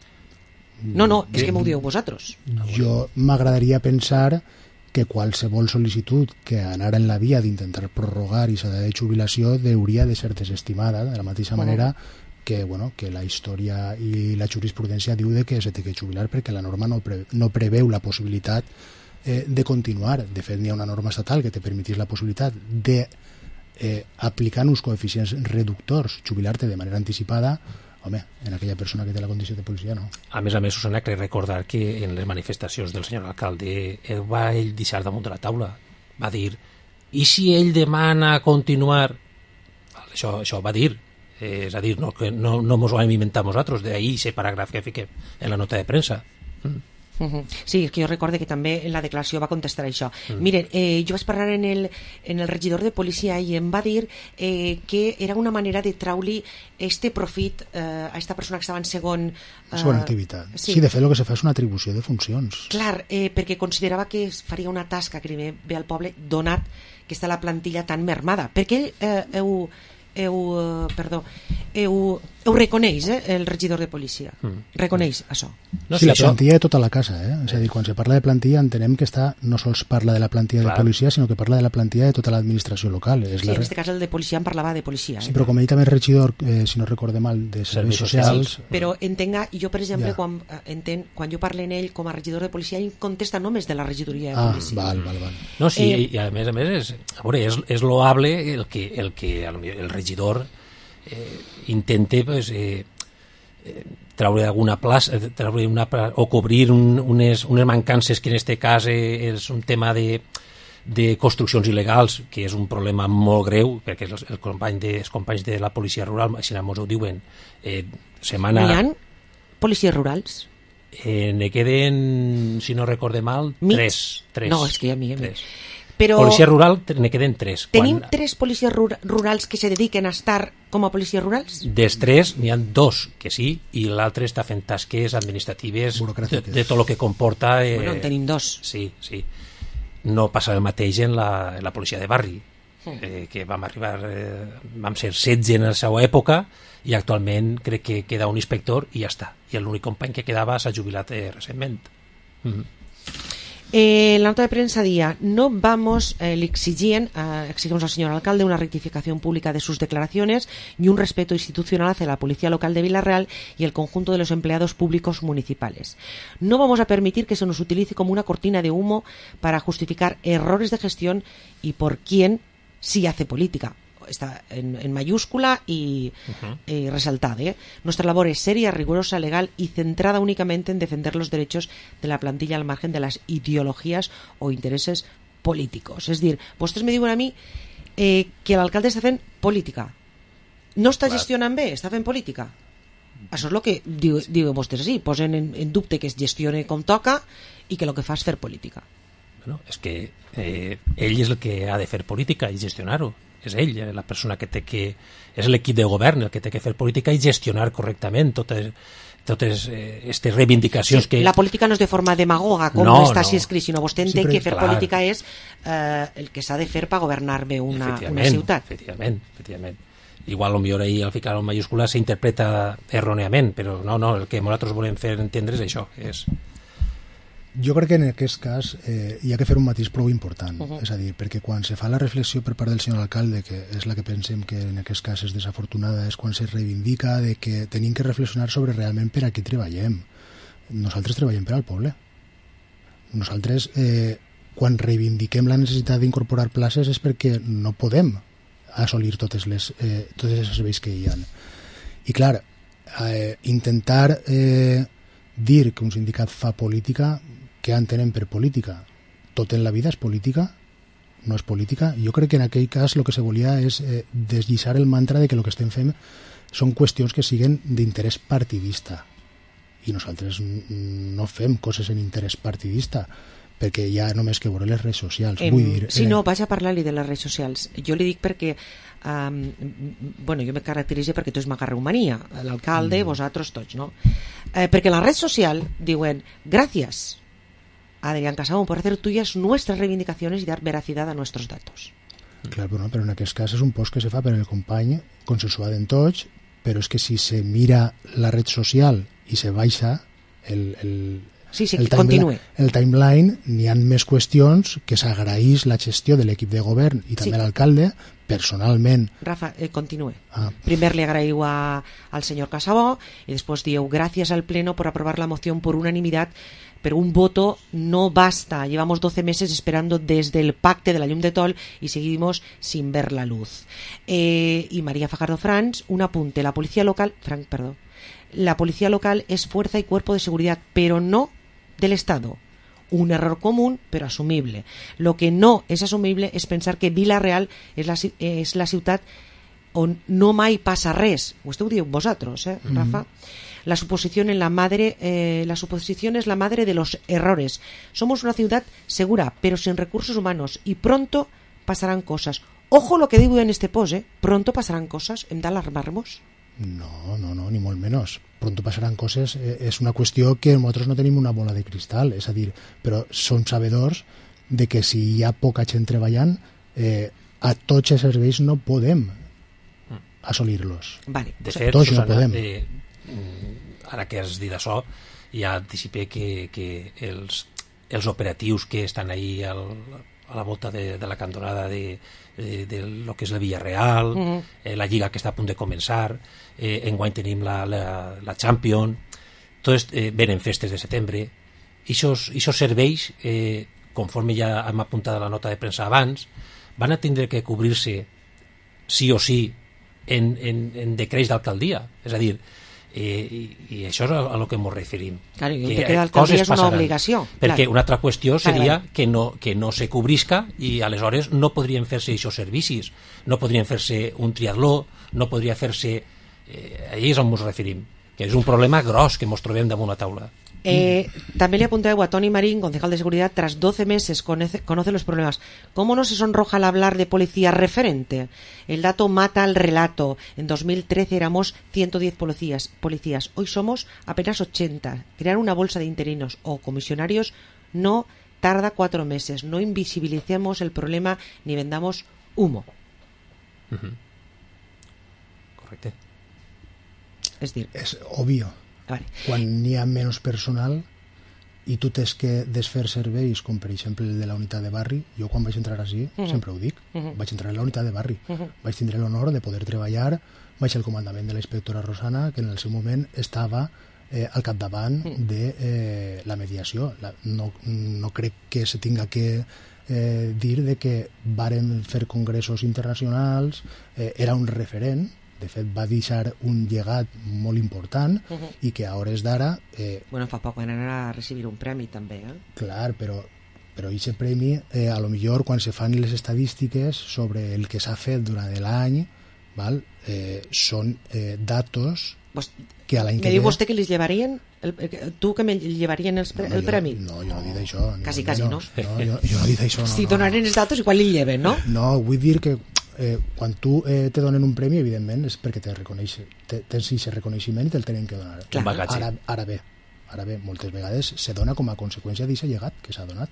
No, és que m'ho dieu vosaltres. Jo m'agradaria pensar que qualsevol sol·licitud que anara en la via d'intentar prorrogar i s'ha de jubilació hauria de ser desestimada de la mateixa manera que, bueno, que la història i la jurisprudència diu de que se té que jubilar perquè la norma no preveu la possibilitat de continuar. De fet, n'hi ha una norma estatal que te permetís la possibilitat de aplicant uns coeficients reductors jubilar-te de manera anticipada. Home, en aquella persona que té la condició de policia, no. A més, Susana, crec recordar que en les manifestacions del senyor alcalde va ell deixar damunt de la taula. Va dir, i si ell demana continuar? Això va dir. És a dir, no mos ho hem inventat nosaltres, d'ahir aquest paràgraf que fiquem en la nota de premsa. Sí, és que jo recorde que també en la declaració va contestar això. Miren, jo vaig parlar en el regidor de policia i em va dir que era una manera de traure este profit a esta persona que estava en segona activitat. Sí, de fet el que se fa és una atribució de funcions. Clar, perquè considerava que faria una tasca que bé al poble donat que està la plantilla tan mermada. Perquè reconeix, el regidor de policia. Reconeix això. No, sí, la plantilla de tota la casa, és a dir, quan se parla de plantilla entenem que no sols parla de la plantilla de policia, sinó que parla de la plantilla de tota l'administració local. Sí, en aquest cas el de policia en parlava de policia. Sí, però com he dit també el regidor, si no recorde mal, de serveis socials... Però entenga, jo per exemple, quan jo parlo en ell com a regidor de policia, ell contesta només de la regidoria de policia. Val. No, sí, i a més és loable el que el regidor intente treure alguna plaça o cobrir unes mancances que en aquest cas és un tema de construccions il·legals, que és un problema molt greu, perquè els companys de la policia rural, així ens ho diuen, N'hi ha policies rurals? Ne queden, si no recorde mal, 3. No, és que hi ha mi. Però policia rural ne queden 3. Tenim 3 policies rurals que se dediquen a estar com a policies rurals? Dels 3 n'hi ha 2 que sí, i l'altre està fent tasques administratives de tot el que comporta... Bueno, en tenim 2. Sí. No passa el mateix en la policia de barri, que vam ser 16 en la seva època, i actualment crec que queda un inspector i ja està. I l'únic company que quedava s'ha jubilat recentment. La nota de prensa decía: no vamos, exigimos al señor alcalde una rectificación pública de sus declaraciones y un respeto institucional hacia la policía local de Vila-real y el conjunto de los empleados públicos municipales. No vamos a permitir que se nos utilice como una cortina de humo para justificar errores de gestión y por quién sí hace política. Está en mayúscula y resaltada. Nuestra labor es seria, rigurosa, legal y centrada únicamente en defender los derechos de la plantilla al margen de las ideologías o intereses políticos. És dir, vostès me diuen a mi que l'alcalde està fent política. No està gestionant bé, està fent política. Això és el que diuen vostès així. Posen en dubte que es gestione com toca i que el que fa és fer política. Bueno, és que ell és el que ha de fer política i gestionar-ho. És ell, la persona que té que... És l'equip de govern el que té que fer política i gestionar correctament totes aquestes reivindicacions que... La política no és de forma demagoga, com no està així escrit, sinó vostè entén que fer política és el que s'ha de fer per governar bé una ciutat. Efectivament. Igual potser ahir al ficar-ho en mayúscula s'interpreta erròniament, però no, el que nosaltres volem fer entendre és això. Jo crec que en aquest cas hi ha que fer un matís prou important, és a dir, perquè quan se fa la reflexió per part del senyor alcalde, que és la que pensem que en aquest cas és desafortunada, és quan se reivindica de que tenim que reflexionar sobre realment per a què treballem. Nosaltres treballem per al poble. Nosaltres, quan reivindiquem la necessitat d'incorporar places és perquè no podem assolir totes les serveis que hi ha. I clar, intentar dir que un sindicat fa política, què entenem per política? Tot en la vida és política? No és política? Jo crec que en aquell cas el que se volia és deslliçar el mantra de que el que estem fent són qüestions que siguen d'interès partidista. I nosaltres no fem coses en interès partidista, perquè hi ha només que veure les redes socials. Vull dir, no, vaig a parlar-li de les redes socials. Jo li dic perquè jo me caracteritzo perquè tots m'agarreu mania, l'alcalde, vosaltres tots, no? Perquè la red social diuen: gracias Adrián Casamón por hacer tuyas nuestras reivindicaciones y dar veracidad a nuestros datos. Clar, però en aquest cas és un post que se fa per el company consensuat en tots, però és que si se mira la red social i se baixa el timeline, n'hi ha més qüestions que s'agraeix la gestió de l'equip de govern i també l'alcalde personalment. Rafa, continúe. Primer le agraïu al señor Casabó y después diu: gracias al pleno por aprobar la moción por unanimidad, pero un voto no basta. Llevamos 12 meses esperando desde el pacte de la llum de Tol y seguimos sin ver la luz. Y María Fajardo Franz, un apunte: la policía local es fuerza y cuerpo de seguridad, pero no del Estado. Un error común, pero asumible. Lo que no es asumible es pensar que Vila-real és la ciutat on no mai passa res. Vostè ho diu vosaltres, Rafa? La suposición es la madre de los errores. Somos una ciudad segura, pero sin recursos humanos, y pronto pasarán cosas. Ojo lo que digo en este post, pronto pasarán cosas. ¿Hem d'alarmar-nos? No, ni molt menys. Pronto passaran coses. És una qüestió que nosaltres no tenim una bola de cristal, és a dir, però som sabedors de que si hi ha poca gent treballant, a tots els serveis no podem assolir-los. Vale. De fet, tots Susana, no podem. Ara que has dit això, ja anticipé que els operatius que estan ahí a la volta de la cantonada de lo que és la Villarreal, la Lliga que està a punt de començar, enguany tenim la Champions, tot venen festes de setembre, i aquests serveis, conforme ja hem apuntat a la nota de premsa abans, van a tindre que cobrir-se sí o sí en decrets d'alcaldia, és a dir, i això és a lo que ens referim. Claro, i que l'alcaldia és una obligació. Perquè una altra qüestió seria que no se cobrisca i aleshores no podrien fer-se aquests servicis, no podrien fer-se un triatló, no podria fer-se... Allí és on ens referim, que és un problema gros que ens trobem damunt la taula. También le apuntaba a Toni Marín, concejal de seguridad, tras 12 meses conoce los problemas. ¿Cómo no se sonroja al hablar de policía referente? El dato mata al relato. En 2013 éramos 110 policías. Hoy somos apenas 80. Crear una bolsa de interinos o comisionarios no tarda 4 meses. No invisibilicemos el problema ni vendamos humo. Correcte. És dir, és obvio. Vale. Quan n'hi ha menys personal i tu tens que desfer serveis, com per exemple el de la unitat de barri, jo quan vaig entrar així, sempre ho dic, vaig entrar a la unitat de barri, vaig tindre l'honor de poder treballar, vaig al comandament de la inspectora Rosana, que en el seu moment estava al capdavant de la mediació. No crec que se tinga que dir de que varen fer congressos internacionals, era un referent, de fet va deixar un llegat molt important i que a hores d'ara... Bueno, fa poc van anar a recibir un premi també, Clar, però aquest premi, a lo millor quan se fan les estadístiques sobre el que s'ha fet durant l'any, són datos que a l'any que ve... Me diu vostè que les llevarien? Tu que me llevarien el premi? No, jo no he dit això. Quasi, no? Jo no he dit això. Si donaren els datos, igual li lleven, no? No, vull dir que quan tu te donen un premi, evidentment és perquè tens aquest reconeixement i te'l tenen que donar. Ara bé, moltes vegades se dona com a conseqüència d'aquest llegat que s'ha donat.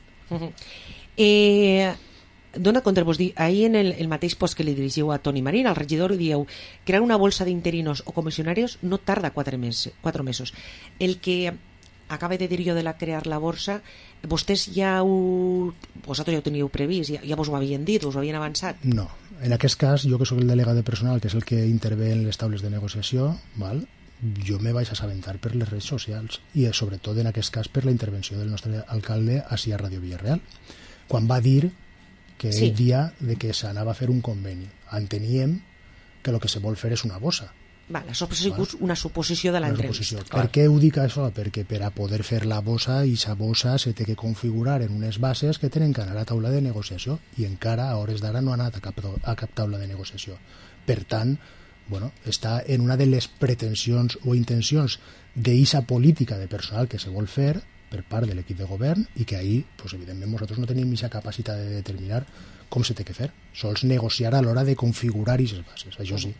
Dona contra vos dir, ahir en el mateix post que li dirigiu a Toni Marín, al regidor, dieu, crear una bolsa d'interinos o comissionarios no tarda 4 mesos. El que acaba de dir jo de crear la borsa, vostès vosaltres ja ho teníeu previst, ja vos ho havien dit, us ho havien avançat? No, en aquest cas, jo que sóc el delegat de personal, que és el que intervé en les taules de negociació, jo me vaig assabentar per les redes socials i sobretot en aquest cas per la intervenció del nostre alcalde ací a Ràdio Villarreal, quan va dir que ell dia de que s'anava a fer un conveni. Enteníem que el que se vol fer és una bossa. Això és una suposició de l'entrevista. Per què ho dic això? Perquè per a poder fer la bossa, i la bossa se té que configurar en unes bases que tenen que anar a taula de negociació i encara a hores d'ara no ha anat a cap taula de negociació. Per tant, està en una de les pretensions o intencions d'eixa política de personal que se vol fer per part de l'equip de govern i que ahir, evidentment, nosaltres no tenim aquesta capacitat de determinar com se té que fer. Sols negociar a l'hora de configurar aquestes bases, això sí.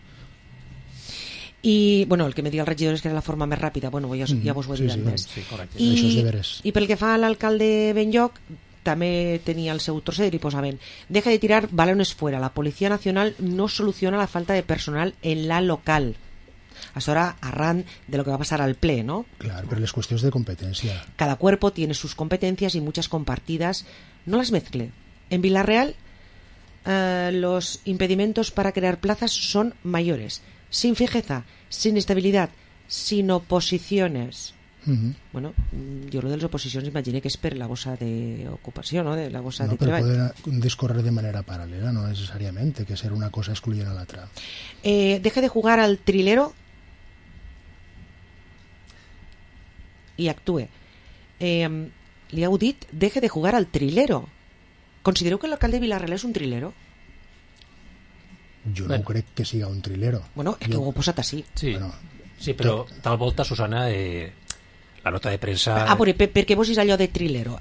I, el que me diu el regidor és que era la forma més ràpida, ja vos ho he dit més. I pel que fa a l'alcalde Benlloc, també tenia el seu trosset i posaven: deja de tirar balones fuera, la Policía Nacional no soluciona la falta de personal en la local. Això era arran de lo que va pasar al ple, ¿no? Claro, pero las cuestiones de competencia. Cada cuerpo tiene sus competencias y muchas compartidas. No las mezcle. En Villarreal, los impedimentos para crear plazas son mayores. Sin fijeza, sin estabilidad, sin oposiciones. Jo lo de les oposicions imagino que és per la bossa d'ocupació, no? De la bossa de treball. Però poden discorrer de manera paral·lela, no necessàriament, té que ser una cosa excluyent a l'altra. Deje de jugar al trilero i actúe. Li heu dit, deje de jugar al trilero. Considereu que l'alcalde de Vilarreal és un trilero? Jo no crec que siga un trilero. És que ho he posat així. Sí, però tal volta, Susana, la nota de premsa... perquè vos és allò de trilero.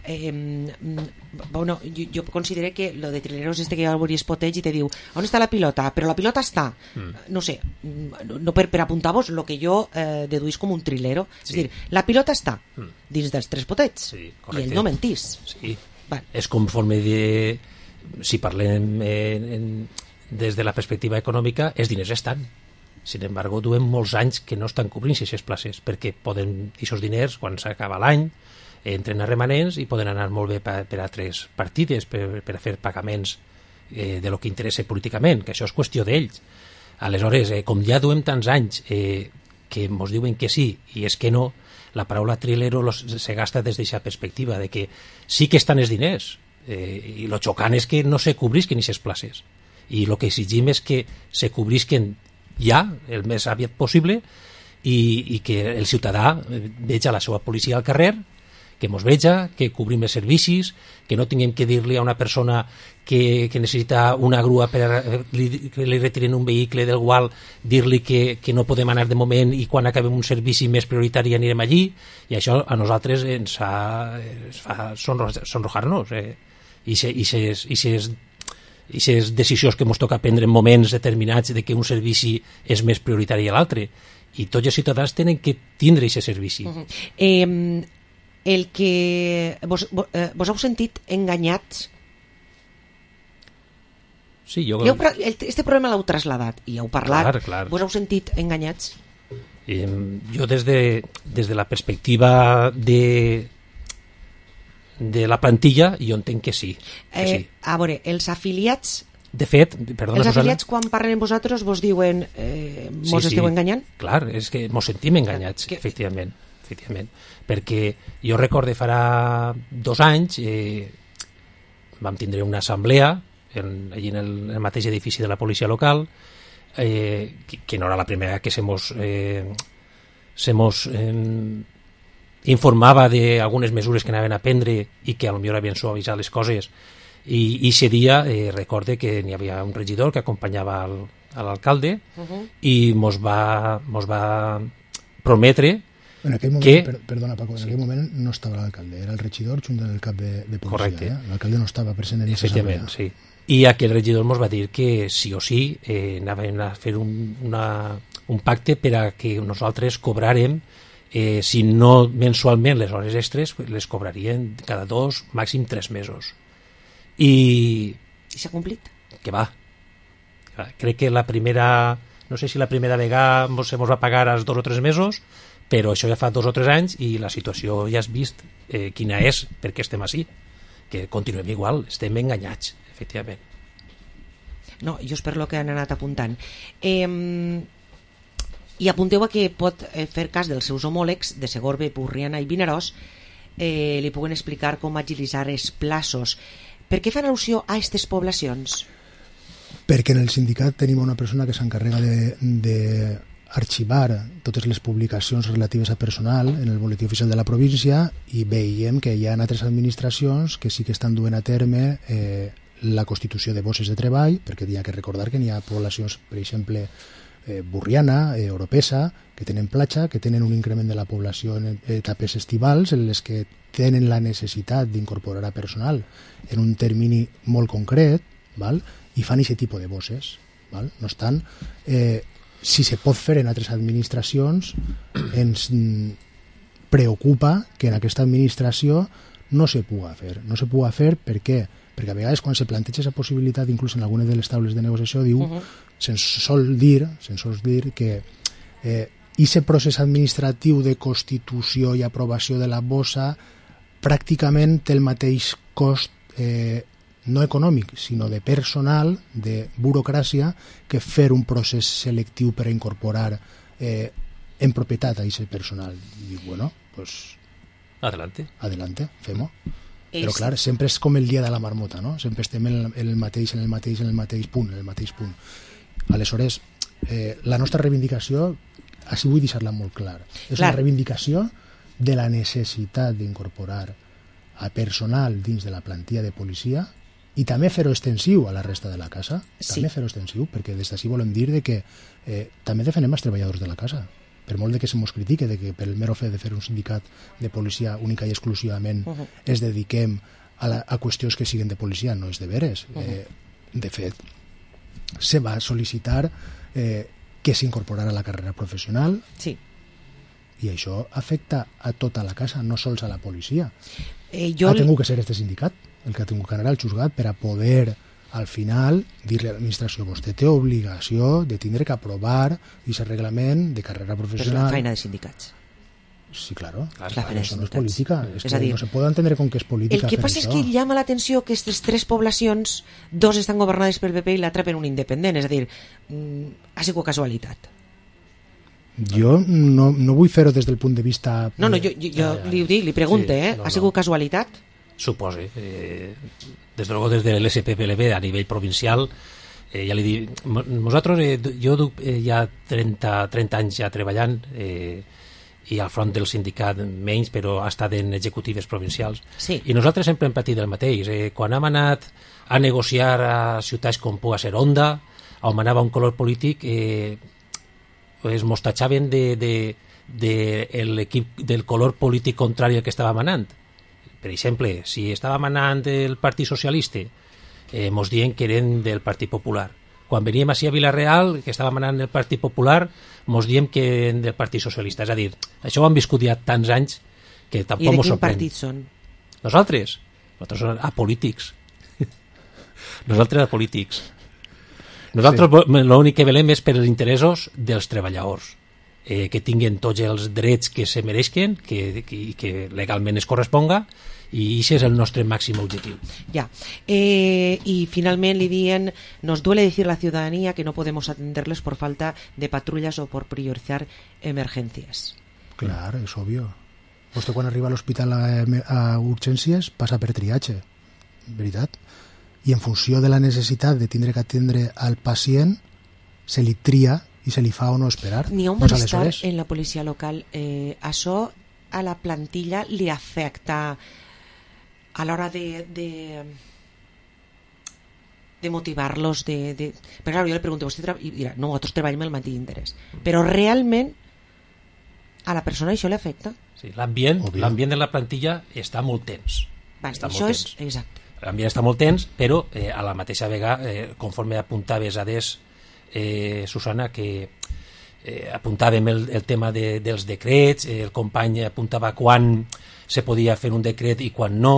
Jo considero que lo de trilero és que ja veuries poteig i te diu on està la pilota? Però la pilota està. No sé, no per apuntar-vos el que jo deduís com un trilero. És a dir, la pilota està dins dels 3 potets i ell no mentís. Sí, és conforme si parlem des de la perspectiva econòmica, els diners estan. Sin embargo, duem molts anys que no estan cobrint aquestes places, perquè poden, aquests diners, quan s'acaba l'any, entren a remanents i poden anar molt bé per altres partides, per a fer pagaments de lo que interessa políticament, que això és qüestió d'ells. Aleshores, com ja duem tants anys que ens diuen que sí i és que no, la paraula trilero se gasta des d'aquesta perspectiva, de que sí que estan els diners, i lo xocant és que no se cobrisquen aquestes places. I el que exigim és que se cobrisquen ja, el més aviat possible, i que el ciutadà veja la seva policia al carrer, que mos veja, que cobrim els servicis, que no tinguem que dir-li a una persona que necessita una grua per que li retiren un vehicle del qual dir-li que no podem anar de moment i quan acabem un servici més prioritari anirem allí, i això a nosaltres ens fa sonrojar-nos. I aquestes decisions que ens toca prendre en moments determinats de que un servici és més prioritari a l'altre, i tots els ciutadans tenen que tindre aquest servici. El que vos heu sentit enganyats? Sí, jo... Este problema l'heu trasladat i heu parlat. Clar. Vos heu sentit enganyats? Jo des de la perspectiva de la plantilla, jo entenc que sí. A veure, els afiliats... De fet, perdona, els afiliats quan parlen amb vosaltres vos diuen mos esteu enganyant? Clar, és que mos sentim enganyats, efectivament, perquè jo recorde farà 2 anys vam tindre una assemblea allí en el mateix edifici de la policia local, que no era la primera que se mos informava d'algunes mesures que anaven a prendre i que potser havien suavitzat les coses, i aquest dia recorde que n'hi havia un regidor que acompanyava a l'alcalde i mos va prometre en aquell moment, que... Perdona, Paco, en aquell moment no estava l'alcalde, era el regidor junt amb el cap de policia. Correcte. L'alcalde no estava present en aquesta assemblea. Sí. I aquell regidor ens va dir que sí o sí anaven a fer un pacte per a que nosaltres cobràrem, si no mensualment les hores extres, les cobrarien cada 2, màxim 3 mesos. I s'ha complit? Que va. Crec que la primera, no sé si la primera vegada se mos va pagar als 2 o 3 mesos, però això ja fa 2 o 3 anys i la situació ja has vist quina és, perquè estem així, que continuem igual, estem enganyats, efectivament. No, jo és per lo que han anat apuntant. I apunteu a que pot fer cas dels seus homòlegs de Segorbe, Borriana i Vinaròs, li puguen explicar com agilitzar els plaços. Per què fan al·lusió a aquestes poblacions? Perquè en el sindicat tenim una persona que s'encarrega d'arxivar totes les publicacions relatives a personal en el boletí oficial de la província, i veiem que hi ha altres administracions que sí que estan duent a terme la constitució de bosses de treball, perquè hi ha que recordar que n'hi ha poblacions, per exemple, Borriana, Oropesa, que tenen platja, que tenen un increment de la població en etapes estivals, en les que tenen la necessitat d'incorporar a personal en un termini molt concret, val? I fan aquest tipus de bosses. Val? No obstant, si se pot fer en altres administracions, ens preocupa que en aquesta administració no se puga fer. No se puga fer per què? Perquè a vegades quan se planteja aquesta possibilitat, inclús en algunes de les taules de negociació, se'ns sol dir que aquest procés administratiu de constitució i aprovació de la bossa pràcticament té el mateix cost no econòmic, sinó de personal, de burocràcia, que fer un procés selectiu per a incorporar en propietat a aquest personal. I dic, bueno, pues... Adelante, fem-ho. Però clar, sempre és com el dia de la marmota, no? Sempre estem en el mateix punt. Aleshores, la nostra reivindicació, així vull deixar-la molt clara, és una reivindicació de la necessitat d'incorporar a personal dins de la plantilla de policia i també fer-ho extensiu a la resta de la casa. També fer-ho extensiu, perquè des d'ací volem dir que també defenem els treballadors de la casa. Per molt que se mos critique de que per el mero fet de fer un sindicat de policia única i exclusivament es dediquem a qüestions que siguen de policia, no és de veres. De fet, se va sol·licitar que s'incorporara a la carrera professional, i això afecta a tota la casa, no sols a la policia. Ha tingut que ser este sindicat el que ha tingut que anar al juzgat per a poder al final, dir-li a l'administració, vostè té obligació de tindre que aprovar aquest reglament de carrera professional. Però és la feina de sindicats. Sí, claro. Això no és política. És que dir, no se pot entendre com que és política. El que passa és que llama l'atenció que aquestes tres poblacions, dos estan governades pel PP i l'altra per un independent. És a dir, ha sigut casualitat. Jo no vull fer-ho des del punt de vista... No, jo li dic, li pregunte, ha sigut casualitat? Supose. Des de luego, des de l'SPPLB a nivell provincial, ja li dic, nosaltres, jo duc ja 30 anys ja treballant, i al front del sindicat menys, però ha estat en executives provincials. Sí. I nosaltres sempre hem patit el mateix. Quan hem anat a negociar a ciutats com pugui ser Onda, on anava un color polític, es mostatxaven de l'equip del color polític contrari al que estava manant. Per exemple, si estava manant el Partit Socialista, mos dient que eren del Partit Popular. Quan veníem així a Vila-real, que estava manant el Partit Popular, mos diem que eren del Partit Socialista. És a dir, això ho han viscut ja tants anys que tampoc mos sorprèn. I de quin partit són? Nosaltres som apolítics. Nosaltres apolítics. Nosaltres l'únic que velem és per els interessos dels treballadors, que tinguin tots els drets que se mereixen, que legalment es corresponga, i ese es el nostre màxim objectiu. Ya. Y finalmente le dicen, nos duele decir a la ciudadanía que no podemos atenderles por falta de patrullas o por priorizar emergencias. Claro, es obvio. Vostè quan arriba a l'hospital a urgències passa per triatge, veritat? I en funció de la necessitat de tindre que atendre al pacient, se li tria i se li fa o no esperar. N'hi ha un malestar en la policia local. Això a la plantilla li afecta a l'hora de motivar-los, però claro, jo le pregunto, nosaltres treballem el mateix interès, però realment a la persona això li afecta? Sí, l'ambient de la plantilla està molt tens. Vale, això és exacte. L'ambient està molt tens, però a la mateixa vegada, conforme apuntaves a Susana, que apuntàvem el tema dels decrets, el company apuntava quan se podia fer un decret i quan no.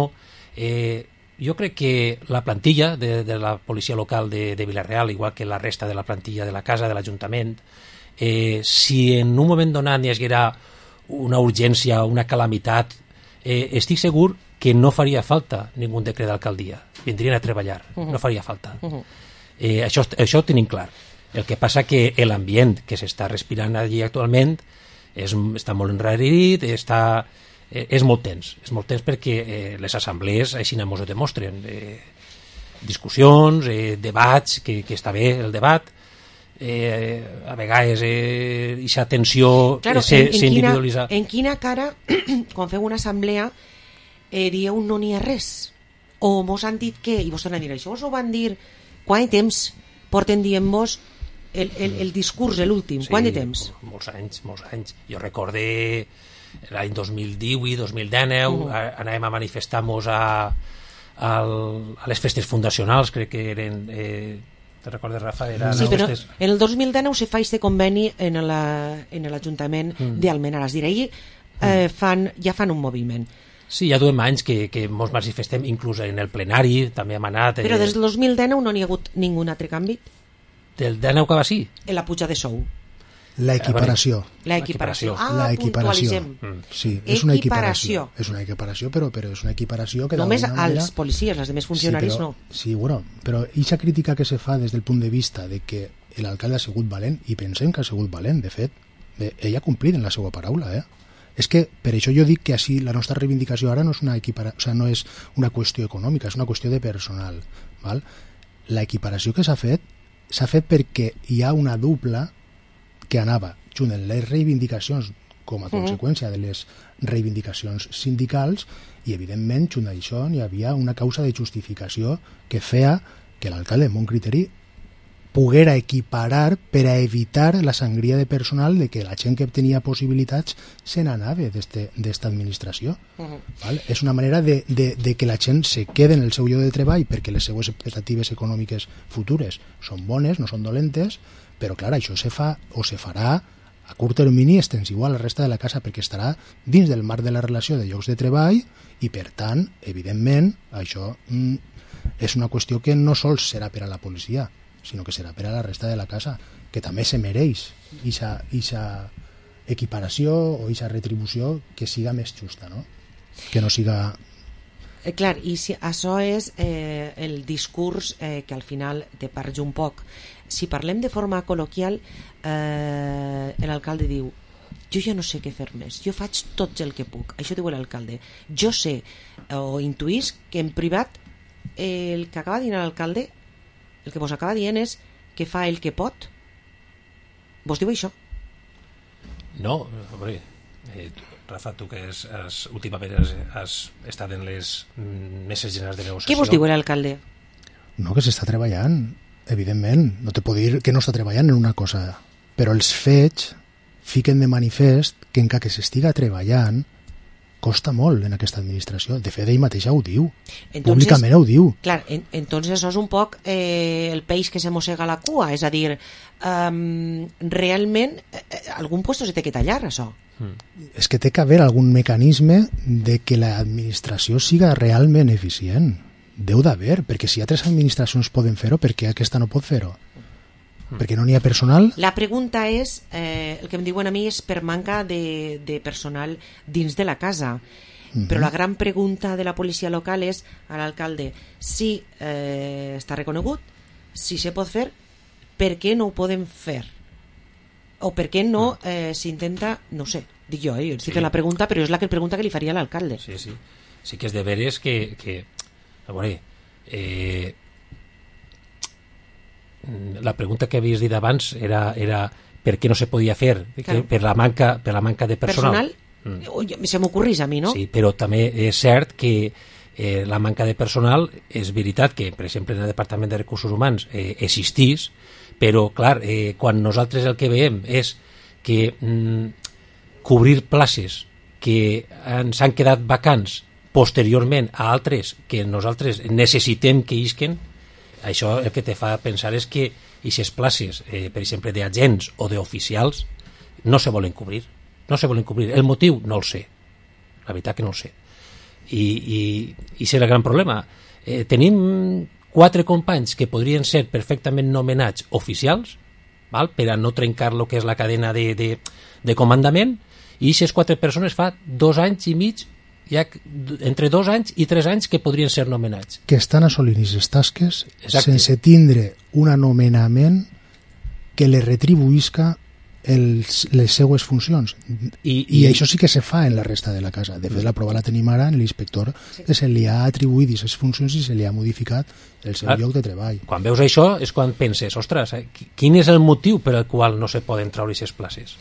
Jo crec que la plantilla de la policia local de Vila-real, igual que la resta de la plantilla de la casa, de l'Ajuntament, si en un moment donat hi haguera una urgència, una calamitat, estic segur que no faria falta ningú decret d'alcaldia. Vindrien a treballar, no faria falta. Això ho tenim clar. El que passa que l'ambient que s'està respirant allí actualment està molt enrarit, és molt tens perquè les assemblees així ens ho demostren. Discussions, debats, que està bé el debat, a vegades aquesta tensió s'individualitza. En quina cara, quan feu una assemblea, dieu no n'hi ha res? O mos han dit què? I vos tornen a dir això. Vos ho van dir quant de temps porten dient-vos el discurs, l'últim? Quant de temps? Molts anys. Jo recorde l'any 2018, 2019, anàvem a manifestar-nos a les festes fundacionals, crec que eren... Te recordes, Rafa? Sí, però en el 2019 se fa aquest conveni en l'Ajuntament d'Almenara. És a dir, ja fan un moviment. Sí, ja duem anys que ens manifestem, inclús en el plenari, també hem anat... Però des del 2019 no n'hi ha hagut ningú altre canvi? Del 19 que va sí? En la puja de sou. L'equiparació. Puntualitzem. Sí, és una equiparació. És una equiparació, però és una equiparació que... Només als policies, els demés funcionaris no. Sí, bueno, però aquesta crítica que se fa des del punt de vista de que l'alcalde ha sigut valent, i pensem que ha sigut valent, de fet, ell ha complit en la seva paraula, És que per això jo dic que així la nostra reivindicació ara no és no és una qüestió econòmica, és una qüestió de personal. Val? La equiparació que s'ha fet perquè hi ha una dupla que anava junt amb les reivindicacions com a conseqüència de les reivindicacions sindicals i evidentment junt a això hi havia una causa de justificació que feia que l'alcalde amb un criteri poguera equiparar per a evitar la sangria de personal de que la gent que tenia possibilitats se n'anava d'esta administració. Val? És una manera de que la gent se quede en el seu lloc de treball perquè les seues expectatives econòmiques futures són bones, no són dolentes, però clar, això se fa o se farà a curt termini extensiu a la resta de la casa perquè estarà dins del marc de la relació de llocs de treball i per tant, evidentment, això és una qüestió que no sols serà per a la policia, sinó que serà per a la resta de la casa, que també se mereix ixa equiparació o ixa retribució que siga més justa, no? Que no siga... Clar, i si això és el discurs que al final te parja un poc. Si parlem de forma col·loquial, l'alcalde diu: jo ja no sé què fer més, jo faig tot el que puc. Això diu l'alcalde. Jo sé o intuís que en privat el que acaba dient l'alcalde, el que vos acaba dient és que fa el que pot. Vos diu això? No, hombre, Rafa, tu que últimament has estat en les meses generals de negociació... Què vos diu l'alcalde? No, que s'està treballant, evidentment. No te puc dir que no està treballant en una cosa, però els fets fiquen de manifest que encara que s'estiga treballant costa molt en aquesta administració. De fet, ell mateix ho diu. Públicament ho diu. Clar, entonces això és un poc el peix que se mossega la cua, és a dir, realment algun puesto se té que tallar, això. És que té que haver algun mecanisme de que l'administració siga realment eficient. Deu d'haver, perquè si altres administracions poden fer-ho, per què aquesta no pot fer-ho? Perquè no n'hi ha personal? La pregunta és, el que em diuen a mi és per manca de personal dins de la casa. Però la gran pregunta de la policia local és a l'alcalde: si està reconegut, si se pot fer, per què no ho podem fer? O per què no s'intenta, no sé, dic jo, estic fent la pregunta, però és la pregunta que li faria a l'alcalde. Sí que és de veres que a veure, la pregunta que havies dit abans era per què no se podia fer, per la manca de personal. Se m'ocorrís a mi, no? Sí, però també és cert que la manca de personal és veritat que, per exemple, en el Departament de Recursos Humans existís, però, clar, quan nosaltres el que veiem és que cobrir places que ens han quedat vacants posteriorment a altres que nosaltres necessitem que isquen, això el que te fa pensar és que aquestes places, per exemple, d'agents o d'oficials, no se volen cobrir. No se volen cobrir. El motiu no el sé. La veritat que no el sé. I és el gran problema. Tenim 4 companys que podrien ser perfectament nomenats oficials, val? Per a no trencar el que és la cadena de comandament, i aquestes 4 persones fa 2 anys i mig, ja entre 2 anys i 3 anys que podrien ser nomenats. Que estan assolint aquestes tasques sense tindre un anomenament que les retribuïsca les seues funcions. I això sí que se fa en la resta de la casa. De fet, la prova la tenim ara en l'inspector, que se li ha atribuït aquestes funcions i se li ha modificat el seu lloc de treball. Quan veus això és quan penses, ostres, quin és el motiu per al qual no se poden treure aquestes places?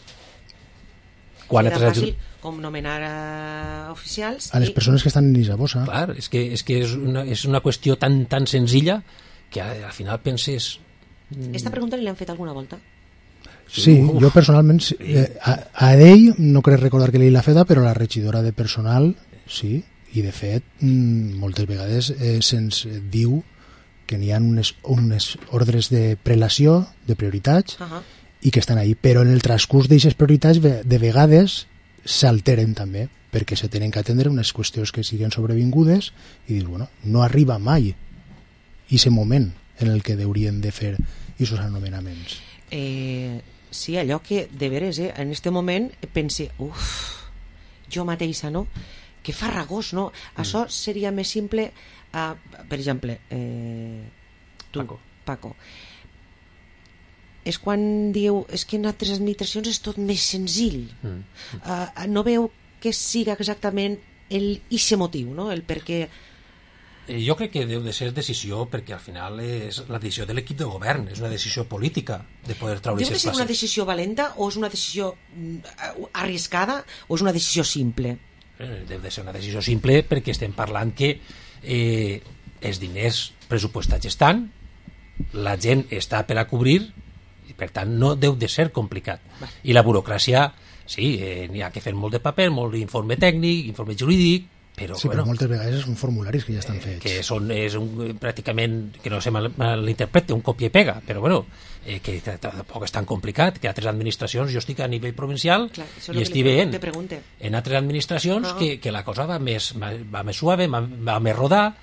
Era fàcil com nomenar oficials a les persones que estan en aquesta bossa. Clar, és que és una qüestió tan senzilla que al final penses... Esta pregunta li han fet alguna volta? Sí, jo personalment a ell no crec recordar que li l'ha feta, però la regidora de personal sí, i de fet moltes vegades se'ns diu que n'hi ha unes ordres de prelació, de prioritats, i que estan ahí, però en el transcurs d'aquestes prioritats de vegades s'alteren també, perquè se tenen que atendre unes qüestions que siguin sobrevingudes i dir, bueno, no arriba mai aquest moment en el que haurien de fer aquests anomenaments. Sí, allò que de veres, en aquest moment pense, jo mateixa, no? Que farragós, no? Això seria més simple, per exemple, tu, Paco, és quan dieu, és que en altres administracions és tot més senzill. No veu que siga exactament ixe motiu, no? El per què... Jo crec que deu de ser decisió, perquè al final és la decisió de l'equip de govern, és una decisió política de poder treure aquestes places. Deu de ser una decisió valenta o és una decisió arriscada o és una decisió simple? Deu de ser una decisió simple perquè estem parlant que els diners pressupostats estan, la gent està per a cobrir i per tant no deu de ser complicat. I la burocràcia, sí, n'hi ha que fer molt de paper, molt d'informe tècnic, informe jurídic, però, sí, però moltes vegades són formularis que ja estan fets. Que és pràcticament, que no se malinterpreti, un copia i pega, però bueno, que tampoc és tan complicat, que altres administracions, jo estic a nivell provincial i estic veient en altres administracions que la cosa va més suave, va més rodar,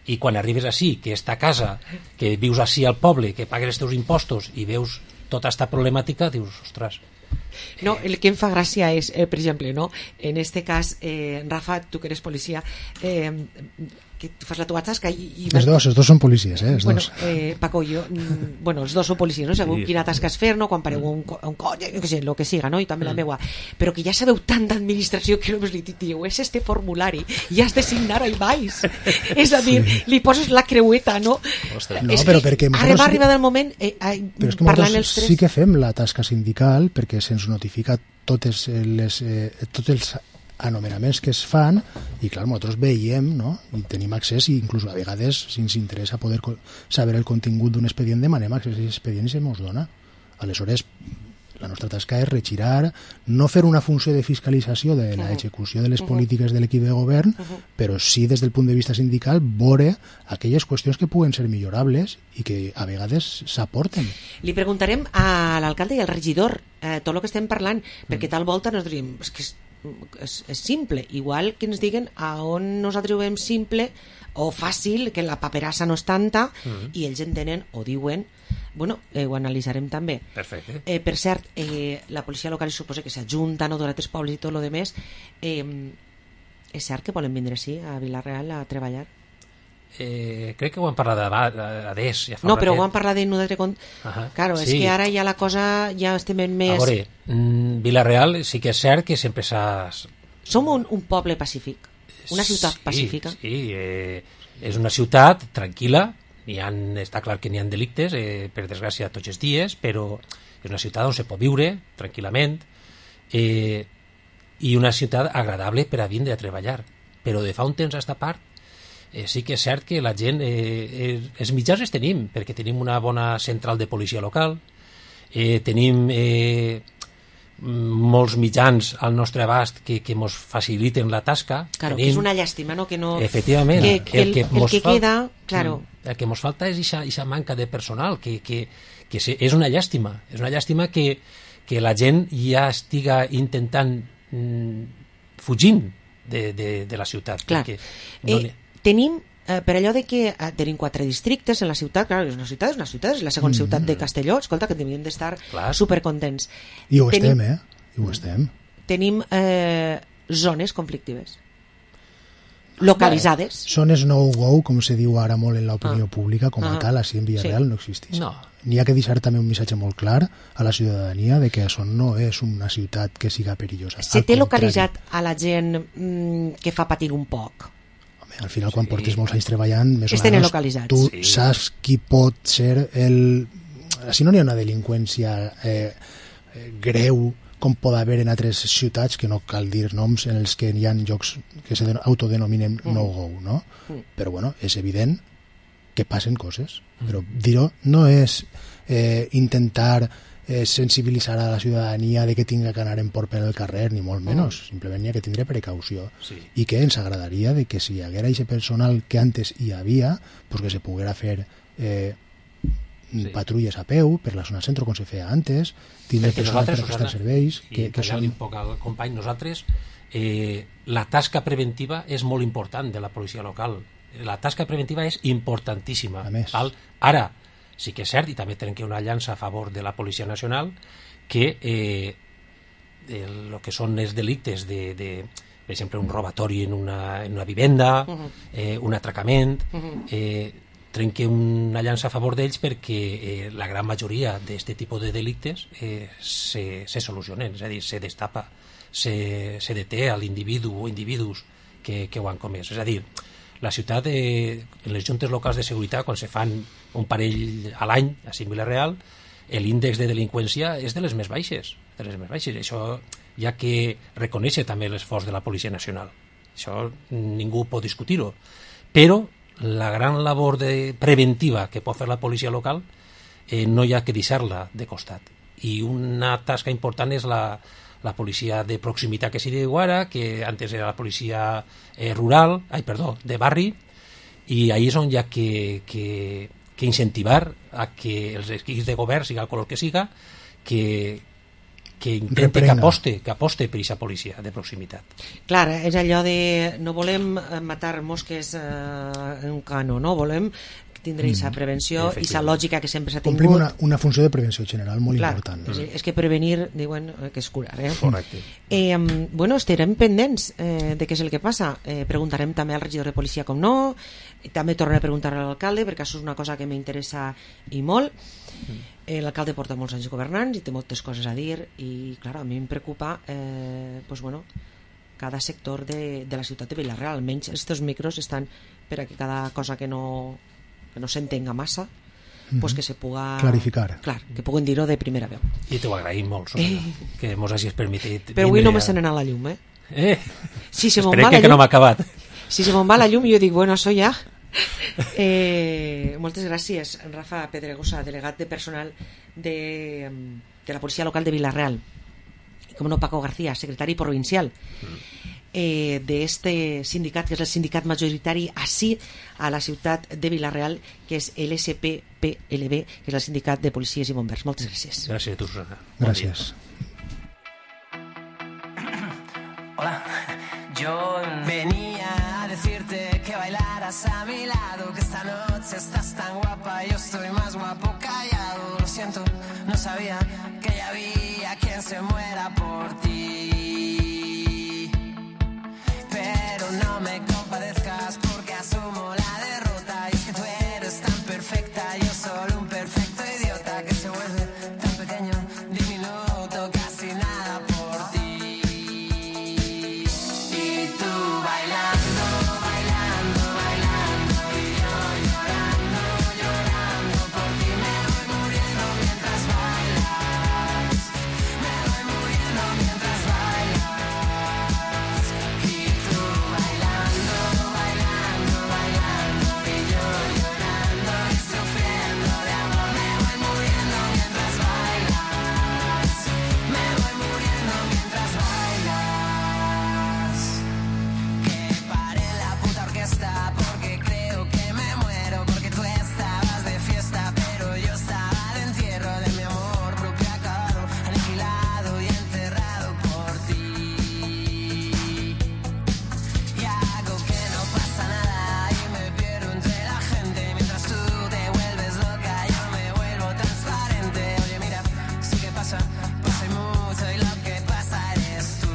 i quan arribes així, que esta casa, que vius així al poble, que pagues els teus impostos i veus tota esta problemàtica, dius, ostres. No, el que em fa gràcia és, per exemple, no? En este cas, Rafa, tu que eres policia, que tu fas la teva tasca i... Els dos són policies, els bueno, dos. Paco i jo, bueno, els dos són policies, no? Segur quina tasca és fer, no? Quan pareu un coll, jo què sé, el que siga, no? I també la meua. Però que ja sabeu tant d'administració que només li dieu, és este formulari i has de signar el baix. És a dir, li poses la creueta, no? No, però perquè... Ara va arribar el moment, però és que parlant els tres... sí que fem la tasca sindical perquè se'ns notifica tots els anomenaments que es fan i clar, nosaltres veiem, no? I tenim accés i inclús a vegades si ens interessa poder saber el contingut d'un expedient demanem accés a l'expedient i se mos dona. Aleshores la nostra tasca és regirar, no fer una funció de fiscalització de l'execució de les polítiques de l'equip de govern, però sí des del punt de vista sindical veure aquelles qüestions que puguen ser millorables i que a vegades s'aporten. Li preguntarem a l'alcalde i al regidor tot el que estem parlant, perquè tal volta nos diríem és simple, igual que ens diguen a on nosaltres ho veiem simple o fàcil, que la paperassa no és tanta i ells entenen o diuen, bueno, ho analitzarem també. Perfecte. Per cert, la policia local suposa que s'ajunta, no, d'altres pobles i tot el demés. És cert que volen vindre així a Vila-real a treballar? Crec que ho han parlat d'adés. Ja no, però ho han parlat de nosaltres. Claro, és que ara ja la cosa ja estem en més... A veure, Vila-real sí que és cert que sempre s'ha... Som un poble pacífic, una ciutat pacífica. Sí, és una ciutat tranquil·la, està clar que n'hi ha delictes, per desgràcia tots els dies, però és una ciutat on se pot viure tranquil·lament i una ciutat agradable per a vindre a treballar. Però de fa un temps a esta part sí que és cert que la gent els mitjans els tenim, perquè tenim una bona central de policia local, tenim molts mitjans al nostre abast que ens faciliten la tasca. Claro, que és una llàstima, no? Que no... Efectivament. El que queda, claro... El que ens falta és aquesta manca de personal, que és una llàstima. És una llàstima que la gent ja estiga intentant fugint de la ciutat. Clar. Tenim, per allò de que tenim 4 districtes en la ciutat, clar, és una ciutat, és la segona ciutat de Castelló, escolta, que hauríem d'estar supercontents. I ho estem, I ho estem. Tenim zones conflictives localitzades. Zones no-go, com se diu ara molt en l'opinió pública, com a tal, així en Villarreal no existeix. N'hi ha que deixar també un missatge molt clar a la ciutadania de que això no és una ciutat que siga perillosa. Se té localitzat a la gent que fa patir un poc? Al final, quan portes molts anys treballant, més o menys, tu saps qui pot ser el... Si no n'hi ha una delinqüència greu, com pot haver en altres ciutats, que no cal dir noms, en els que hi ha llocs que s'autodenominen no-go, no? Però, bueno, és evident que passen coses. Però dir-ho no és intentar sensibilitzar a la ciutadania de que tinga que anar en por per el carrer, ni molt menys, simplement hi ha que tindre precaució i que ens agradaria de que si hi haguera aquest personal que antes hi havia, pues que se poguera fer patrulles a peu per la zona centro com se feia antes, tindre personal per prestar serveis i tallant un poc al company, nosaltres la tasca preventiva és molt important de la policia local. La tasca preventiva és importantíssima. Ara sí que és cert, i també trenquem una llança a favor de la Policia Nacional, que el que són els delictes de per exemple, un robatori en una vivenda, un atracament, trenquem una llança a favor d'ells perquè la gran majoria d'aquest tipus de delictes se solucionen, és a dir, se destapa, se deté a l'individu o individus que ho han comès. És a dir, la ciutat, en les juntes locals de seguretat, quan se fan un parell a l'any a Vila-real, l'índex de delinqüència és de les més baixes. Això hi ha que reconèixer també l'esforç de la Policia Nacional. Això ningú pot discutir-ho. Però la gran labor preventiva que pot fer la policia local no hi ha que deixar-la de costat. I una tasca important és la policia de proximitat que s'hi diu ara, que antes era la policia de barri, i ahí és on hi ha que incentivar a que els equips de govern, siga el color que siga, que que intente que aposte per aquesta policia de proximitat. Clar, és allò de no volem matar mosques en un cano, no? Volem tindre aquesta prevenció i aquesta lògica que sempre s'ha tingut. Complim una funció de prevenció general molt important. És que prevenir, diuen que és curar. Correcte. Bueno, estarem pendents de què és el que passa. Preguntarem també al regidor de policia com no, també tornaré a preguntar a l'alcalde perquè això és una cosa que m'interessa i molt. L'alcalde porta molts anys governant i té moltes coses a dir i clar, a mi em preocupa cada sector de la ciutat de Vila-real. Almenys estos micros estan per a que cada cosa que no s'entenga massa pues que se puga clarificar. Clar, que puguen dir-ho de primera veu. I t'ho agraïm molt, que mos hagis permitit. Però avui no me se n'ha la llum, Si se me'n va la llum, que no m'ha acabat. Si se me'n va la llum, jo dic, bueno, això ja. Moltes gràcies, Rafa Pedregosa, delegat de personal de la policia local de Vila-real, i com no, Paco García, secretari provincial de este sindicat, que és el sindicat majoritari així a la ciutat de Vila-real, que és l'SPPLB, que és el sindicat de policies i bombers. Moltes gràcies. Gràcies a tu, Susana. Gràcies. Hola, yo venía a decirte que bailaras a mi lado, que esta noche estás tan guapa, yo estoy más guapo callado. Lo siento, no sabía que ya había quien se muera por ti. Pero no me compadezcas porque asumo la derrota. Y es que tú eres tan perfecta, yo solo un perfecto idiota que se vuelve tan pequeño, diminuto, casi nada por ti. Y tú bailando, bailando, bailando, y yo llorando, llorando por ti. Me voy muriendo mientras bailas, me voy muriendo mientras bailas. Y tú bailando, bailando, bailando, y yo llorando y sufriendo de amor. Me voy muriendo mientras bailas, me voy muriendo mientras bailas. Que pare la puta orquesta porque creo que me muero, porque tú estabas de fiesta pero yo estaba de entierro de mi amor propio acabado, aniquilado y enterrado por ti. Y hago que no pasa nada y me pierdo entre la gente mientras tú te vuelves loca, yo me vuelvo transparente. Oye mira, sí que pasa, pasa y mucho y lo que pasa eres tú.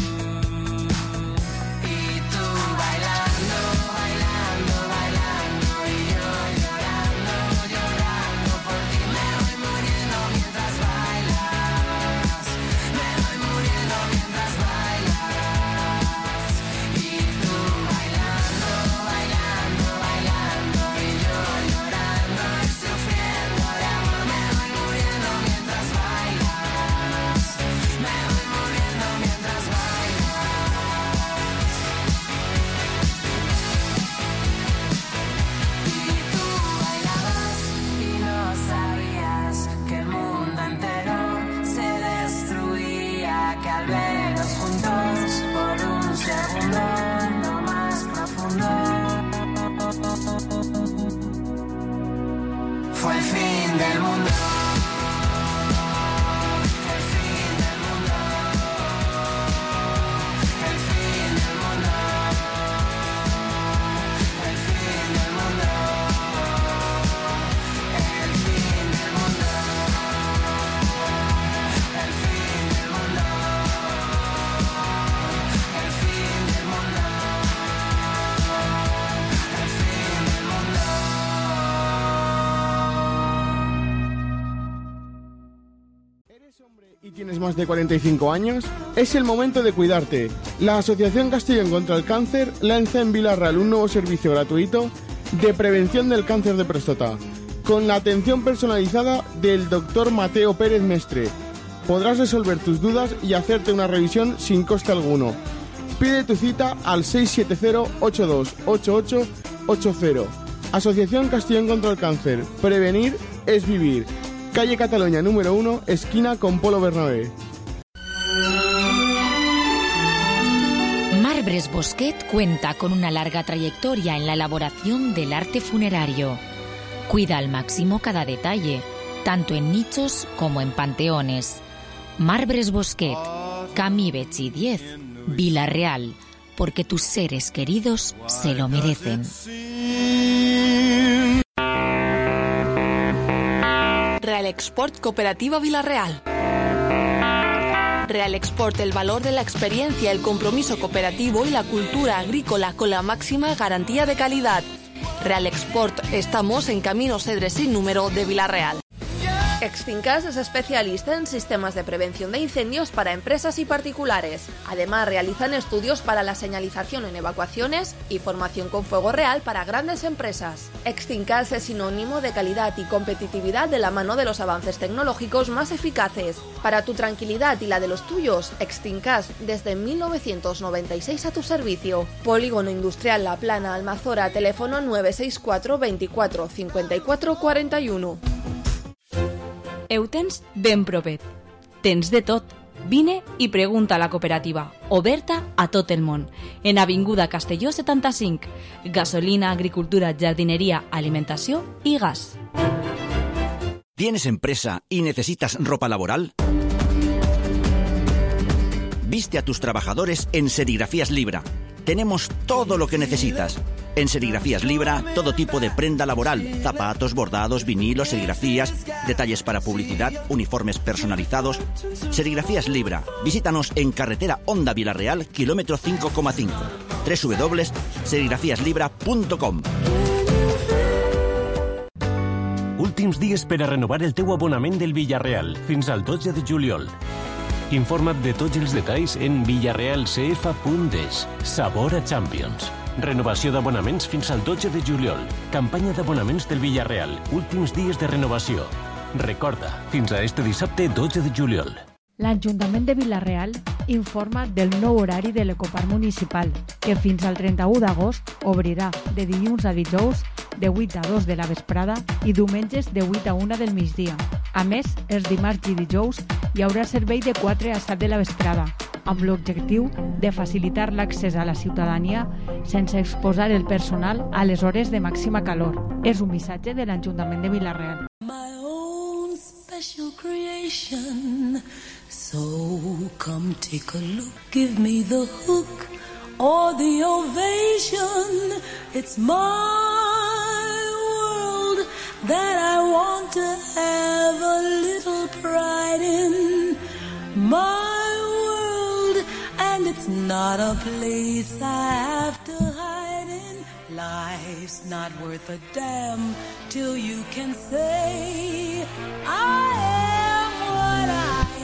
Y tú bailando, bailando, bailando, y yo llorando, llorando por ti. Me voy muriendo mientras bailas, me voy muriendo mientras bailas. Y tú bailando, bailando, bailando, y yo llorando y sufriendo de amor. Me voy muriendo mientras bailas, me voy muriendo mientras bailas. Y tú bailabas y no sabías que el mundo entero se destruía, que al vernos juntos por un segundo no más profundo fue el fin del mundo. El fin del mundo. El fin del mundo. El fin del mundo. El fin del mundo. El fin del mundo. El fin del mundo. El fin del mundo. ¿Y tienes más de 45 años? Es el momento de cuidarte. La Asociación Castellón contra el Cáncer lanza en Vila-real un nuevo servicio gratuito de prevención del cáncer de próstata, con la atención personalizada del Dr. Mateo Pérez Mestre. Podrás resolver tus dudas y hacerte una revisión sin coste alguno. Pide tu cita al 670-828880. Asociación Castellón contra el Cáncer. Prevenir es vivir. Calle Cataluña número 1, esquina con Polo Bernabé. Marbres Bosquet cuenta con una larga trayectoria en la elaboración del arte funerario. Cuida al máximo cada detalle, tanto en nichos como en panteones. Marbres Bosquet, Camí Betxí 10, Vila-real, porque tus seres queridos se lo merecen. Real Export Cooperativa Vila-real. Real Export, el valor de la experiencia, el compromiso cooperativo y la cultura agrícola con la máxima garantía de calidad. Real Export, estamos en Camino Cedres sin número de Vila-real. Extincas es especialista en sistemas de prevención de incendios para empresas y particulares. Además, realizan estudios para la señalización en evacuaciones y formación con fuego real para grandes empresas. Extincas es sinónimo de calidad y competitividad de la mano de los avances tecnológicos más eficaces. Para tu tranquilidad y la de los tuyos, Extincas desde 1996 a tu servicio. Polígono Industrial La Plana, Almazora, teléfono 964 24 54 41. Eutens ben propet. Tens de tot. Vine i pregunta a la cooperativa, oberta a tot el món. En Avinguda Castelló 75. Gasolina, agricultura, jardinería, alimentació i gas. ¿Tienes empresa y necesitas ropa laboral? Viste a tus trabajadores en Serigrafías Libra. Tenemos todo lo que necesitas. En Serigrafías Libra, todo tipo de prenda laboral, zapatos, bordados, vinilos, serigrafías, detalles para publicidad, uniformes personalizados. Serigrafías Libra. Visítanos en carretera Honda Vila-real, kilómetro 5,5. www.serigrafíaslibra.com. Últims dies per a renovar el teu abonament del Villarreal, fins al 12 de juliol. Informa't de tots els detalls en villarrealcf.es. Sabor a Champions. Renovació d'abonaments fins al 12 de juliol. Campanya d'abonaments del Villarreal. Últims dies de renovació. Recorda, fins a este dissabte 12 de juliol. L'Ajuntament de Vila-real informa del nou horari de l'Ecoparc Municipal, que fins al 31 d'agost obrirà de dilluns a dijous de 8 a 2 de la vesprada i diumenges de 8 a 1 del migdia. A més, els dimarts i dijous hi haurà servei de 4 a 7 de la vesprada, amb l'objectiu de facilitar l'accés a la ciutadania sense exposar el personal a les hores de màxima calor. És un missatge de l'Ajuntament de Vila-real. My own special creation. So come take a look, give me the hook or the ovation. It's my world that I want to have a little pride in. My world, and it's not a place I have to hide in. Life's not worth a damn till you can say I am what I am.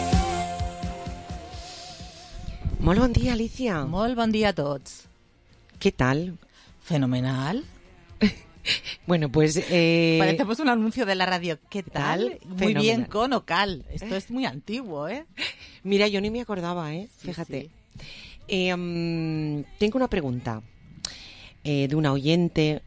Molt bon dia, Alicia. Molt bon dia a tots. ¿Qué tal? Fenomenal. Bueno, pues... Parecemos un anuncio de la radio. ¿Qué tal? Muy Fenomenal. bien con Ocal. Esto es muy antiguo, ¿eh? Mira, yo ni me acordaba, ¿eh? Sí, Fíjate. sí. Tengo una pregunta de una oyente.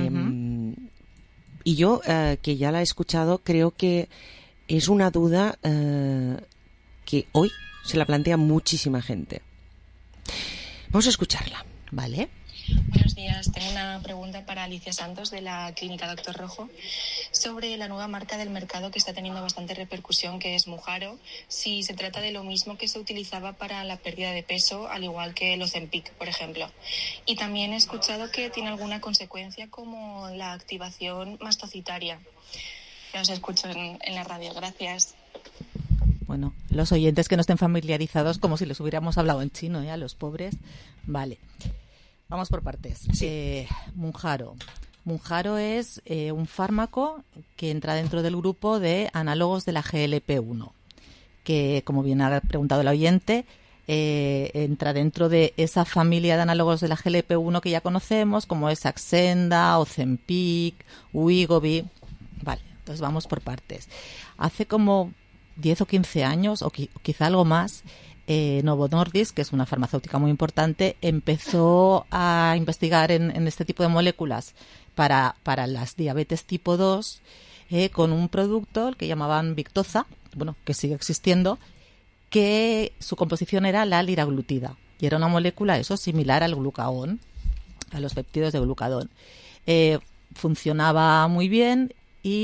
Y yo, que ya la he escuchado, creo que es una duda que hoy se la plantea muchísima gente. Vamos a escucharla. Vale. Buenos días. Tengo una pregunta para Alicia Santos de la Clínica Doctor Rojo sobre la nueva marca del mercado que está teniendo bastante repercusión, que es Mounjaro. Si se trata de lo mismo que se utilizaba para la pérdida de peso, al igual que el Ozempic, por ejemplo. Y también he escuchado que tiene alguna consecuencia como la activación mastocitaria. Ya os escucho en la radio. Gracias. Bueno, los oyentes que no estén familiarizados, como si les hubiéramos hablado en chino, a los pobres. Vale. Vamos por partes. Sí. Mounjaro. Mounjaro es un fármaco que entra dentro del grupo de análogos de la GLP-1, que, como bien ha preguntado el oyente, entra dentro de esa familia de análogos de la GLP-1 que ya conocemos, como es Saxenda, Ozempic, Wegovy. Vale, entonces vamos por partes. Hace como 10 o 15 años, o quizá algo más, Novo Nordisk, que es una farmacéutica muy importante, empezó a investigar en este tipo de moléculas para las diabetes tipo 2 con un producto que llamaban Victoza, bueno, que sigue existiendo, que su composición era la liraglutida y era una molécula eso similar al glucagón, a los péptidos de glucagón. Funcionaba muy bien y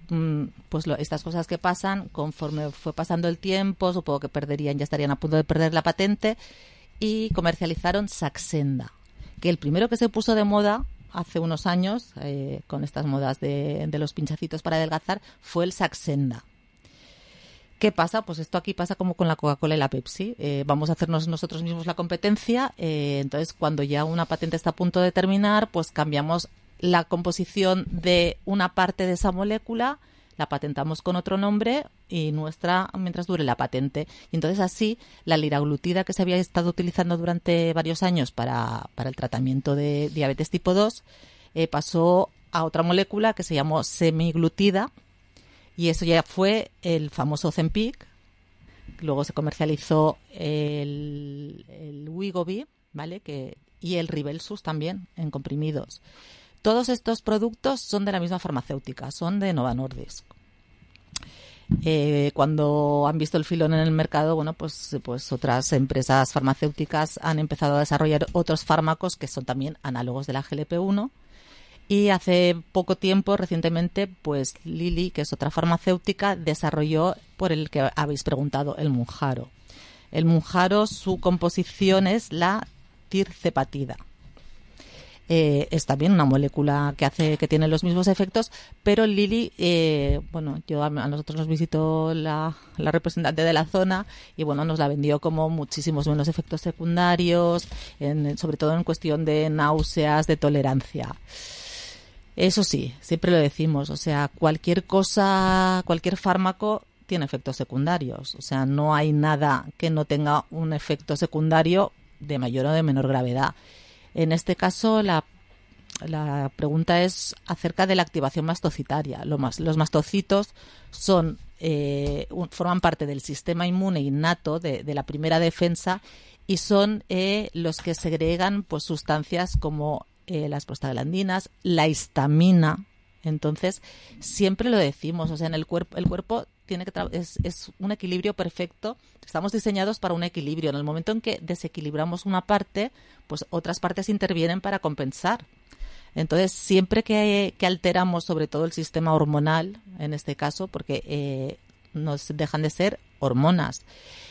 estas cosas que pasan, conforme fue pasando el tiempo, supongo que ya estarían a punto de perder la patente, y comercializaron Saxenda, que el primero que se puso de moda hace unos años, con estas modas de los pinchacitos para adelgazar, fue el Saxenda. ¿Qué pasa? Pues esto aquí pasa como con la Coca-Cola y la Pepsi. Vamos a hacernos nosotros mismos la competencia. Entonces, cuando ya una patente está a punto de terminar, pues cambiamos la composición de una parte de esa molécula, la patentamos con otro nombre y nuestra mientras dure la patente. Y entonces así la liraglutida, que se había estado utilizando durante varios años para el tratamiento de diabetes tipo 2, pasó a otra molécula que se llamó semiglutida. Y eso ya fue el famoso Ozempic. Luego se comercializó el Wegovy, ¿vale? Y el Rybelsus también, en comprimidos. Todos estos productos son de la misma farmacéutica, son de Novo Nordisk. Cuando han visto el filón en el mercado, bueno, pues otras empresas farmacéuticas han empezado a desarrollar otros fármacos que son también análogos de la GLP-1. Y hace poco tiempo, recientemente, pues Lilly, que es otra farmacéutica, desarrolló, por el que habéis preguntado, el Mounjaro. El Mounjaro, su composición es la tirzepatida. Es también una molécula que tiene los mismos efectos, pero Lilly, a nosotros nos visitó la representante de la zona y nos la vendió como muchísimos menos efectos secundarios, sobre todo en cuestión de náuseas, de tolerancia. Eso sí, siempre lo decimos, o sea, cualquier fármaco tiene efectos secundarios, o sea, no hay nada que no tenga un efecto secundario de mayor o de menor gravedad. En este caso, la pregunta es acerca de la activación mastocitaria. Los mastocitos forman parte del sistema inmune innato de la primera defensa y son los que segregan pues sustancias como las prostaglandinas, la histamina. Entonces, siempre lo decimos, o sea, el cuerpo tiene que es un equilibrio perfecto. Estamos diseñados para un equilibrio. En el momento en que desequilibramos una parte, pues otras partes intervienen para compensar. Entonces, siempre que alteramos sobre todo el sistema hormonal, en este caso, porque nos dejan de ser hormonas,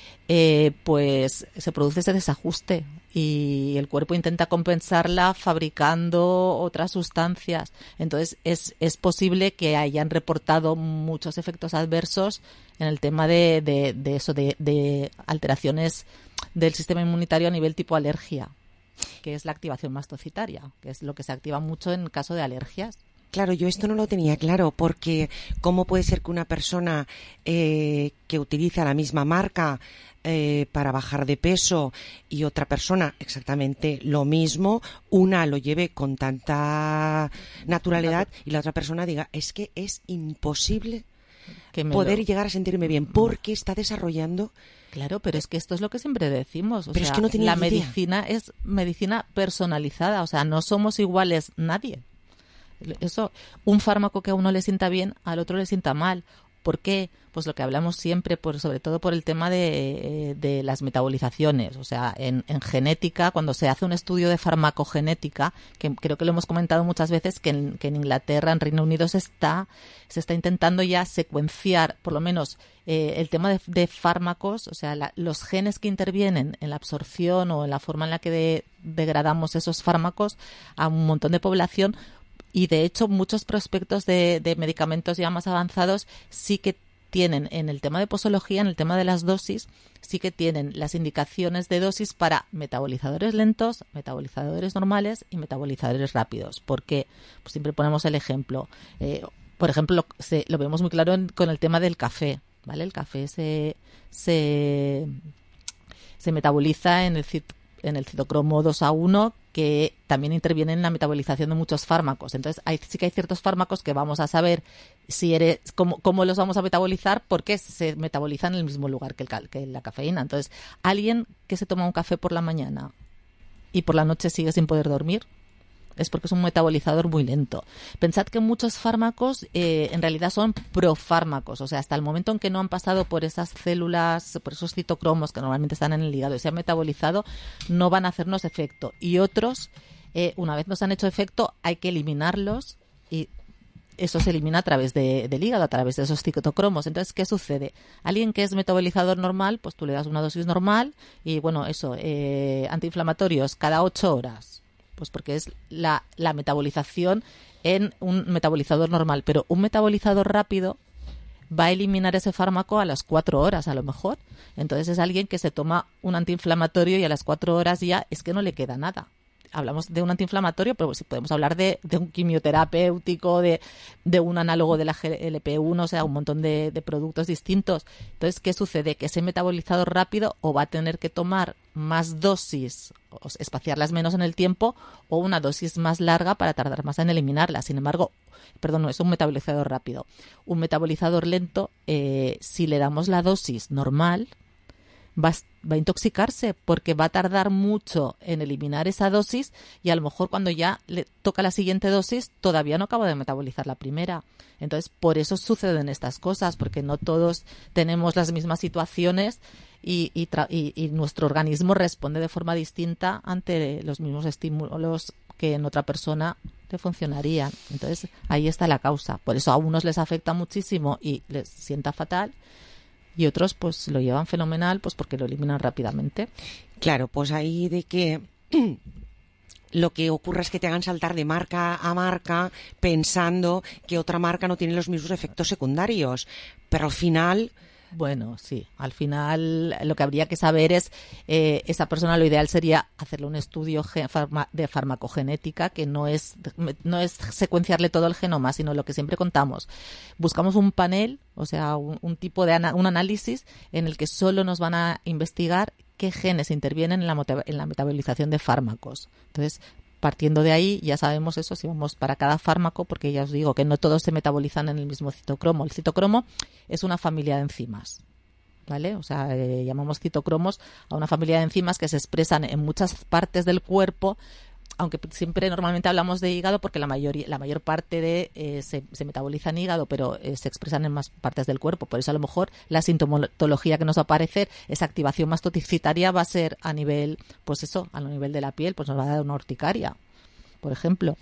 pues se produce ese desajuste y el cuerpo intenta compensarla fabricando otras sustancias. Entonces es posible que hayan reportado muchos efectos adversos en el tema de alteraciones del sistema inmunitario a nivel tipo alergia, que es la activación mastocitaria, que es lo que se activa mucho en caso de alergias. Claro, yo esto no lo tenía claro, porque ¿cómo puede ser que una persona que utiliza la misma marca para bajar de peso y otra persona exactamente lo mismo, una lo lleve con tanta naturalidad y la otra persona diga, es que es imposible poder llegar a sentirme bien porque está desarrollando? Claro, pero es que esto es lo que siempre decimos. Pero es que no tenía la medicina es medicina personalizada, o sea, no somos iguales nadie. Eso, un fármaco que a uno le sienta bien, al otro le sienta mal. ¿Por qué? Pues lo que hablamos siempre, sobre todo por el tema de las metabolizaciones. O sea, en genética, cuando se hace un estudio de farmacogenética, que creo que lo hemos comentado muchas veces, que en Inglaterra, en Reino Unido, se está intentando ya secuenciar, por lo menos, el tema de fármacos, o sea, los genes que intervienen en la absorción o en la forma en la que degradamos esos fármacos a un montón de población. Y, de hecho, muchos prospectos de medicamentos ya más avanzados sí que tienen, en el tema de posología, en el tema de las dosis, sí que tienen las indicaciones de dosis para metabolizadores lentos, metabolizadores normales y metabolizadores rápidos. Porque pues siempre ponemos el ejemplo. Por ejemplo, lo vemos muy claro con el tema del café, ¿vale? El café se metaboliza en el citocromo 2A1, que también interviene en la metabolización de muchos fármacos. Entonces, sí que hay ciertos fármacos que vamos a saber cómo los vamos a metabolizar, porque se metabolizan en el mismo lugar que la cafeína. Entonces, alguien que se toma un café por la mañana y por la noche sigue sin poder dormir, es porque es un metabolizador muy lento. Pensad que muchos fármacos en realidad son profármacos, o sea, hasta el momento en que no han pasado por esas células, por esos citocromos que normalmente están en el hígado y se han metabolizado, no van a hacernos efecto. Y otros, una vez nos han hecho efecto, hay que eliminarlos y eso se elimina a través del hígado, a través de esos citocromos. Entonces, ¿qué sucede? Alguien que es metabolizador normal, pues tú le das una dosis normal y, bueno, eso, antiinflamatorios cada 8 horas. Pues porque es la metabolización en un metabolizador normal. Pero un metabolizador rápido va a eliminar ese fármaco a las 4 horas, a lo mejor. Entonces es alguien que se toma un antiinflamatorio y a las 4 horas ya es que no le queda nada. Hablamos de un antiinflamatorio, pero si podemos hablar de un quimioterapéutico, de un análogo de la GLP-1, o sea, un montón de productos distintos. Entonces, ¿qué sucede? Que ese metabolizador rápido o va a tener que tomar más dosis, o espaciarlas menos en el tiempo, o una dosis más larga para tardar más en eliminarlas. Sin embargo, no es un metabolizador rápido. Un metabolizador lento, si le damos la dosis normal, va a intoxicarse porque va a tardar mucho en eliminar esa dosis y a lo mejor cuando ya le toca la siguiente dosis todavía no acaba de metabolizar la primera. Entonces, por eso suceden estas cosas, porque no todos tenemos las mismas situaciones y nuestro organismo responde de forma distinta ante los mismos estímulos que en otra persona le funcionarían. Entonces, ahí está la causa. Por eso a unos les afecta muchísimo y les sienta fatal, y otros pues lo llevan fenomenal, pues porque lo eliminan rápidamente. Claro, pues ahí de que lo que ocurre es que te hagan saltar de marca a marca pensando que otra marca no tiene los mismos efectos secundarios, pero al final... Bueno, sí, al final lo que habría que saber es, esa persona, lo ideal sería hacerle un estudio de farmacogenética, que no es secuenciarle todo el genoma, sino lo que siempre contamos. Buscamos un panel, o sea, un tipo de un análisis en el que solo nos van a investigar qué genes intervienen en la metabolización de fármacos. Entonces, partiendo de ahí, ya sabemos eso, si vamos para cada fármaco, porque ya os digo que no todos se metabolizan en el mismo citocromo. El citocromo es una familia de enzimas, ¿vale? O sea, llamamos citocromos a una familia de enzimas que se expresan en muchas partes del cuerpo, aunque siempre normalmente hablamos de hígado porque la mayor parte se metaboliza en hígado, pero se expresan en más partes del cuerpo. Por eso a lo mejor la sintomatología que nos va a aparecer, esa activación mastocitaria, va a ser a nivel, pues eso, a nivel de la piel, pues nos va a dar una urticaria, por ejemplo.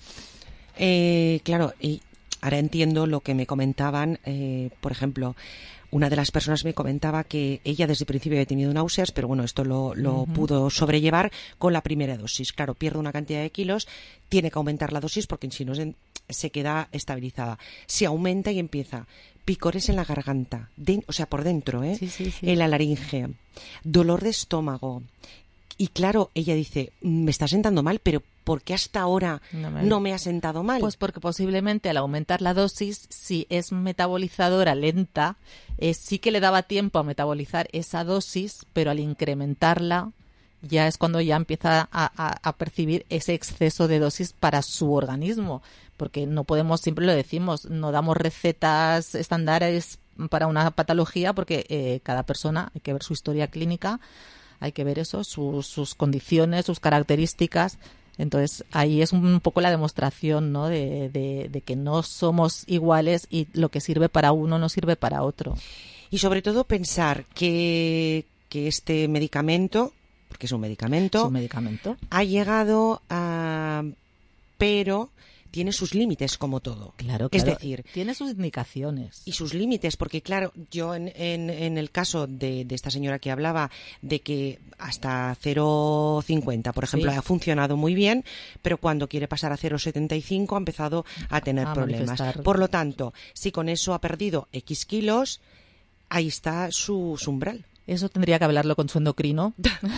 Claro, y ahora entiendo lo que me comentaban, por ejemplo, una de las personas me comentaba que ella desde el principio había tenido náuseas, pero bueno, esto lo pudo sobrellevar con la primera dosis. Claro, pierde una cantidad de kilos, tiene que aumentar la dosis porque si no se queda estabilizada. Se aumenta y empieza picores en la garganta, o sea, por dentro, Sí. En la laringe, dolor de estómago. Y claro, ella dice, me está sentando mal, pero ¿por qué hasta ahora no me ha sentado mal? Pues porque posiblemente al aumentar la dosis, si es metabolizadora lenta, sí que le daba tiempo a metabolizar esa dosis, pero al incrementarla ya es cuando ya empieza a percibir ese exceso de dosis para su organismo. Porque no podemos, siempre lo decimos, no damos recetas estándares para una patología porque cada persona, hay que ver su historia clínica, hay que ver eso, sus condiciones, sus características. Entonces ahí es un poco la demostración, ¿no? de que no somos iguales y lo que sirve para uno no sirve para otro. Y sobre todo pensar que este medicamento, porque es un medicamento, ha llegado a... pero tiene sus límites como todo. Claro. Es decir, tiene sus indicaciones. Y sus límites, porque claro, yo en el caso de esta señora que hablaba de que hasta 0,50, por ejemplo, ha funcionado muy bien, pero cuando quiere pasar a 0,75 ha empezado a tener problemas. Por lo tanto, si con eso ha perdido X kilos, ahí está su umbral. Eso tendría que hablarlo con su endocrino.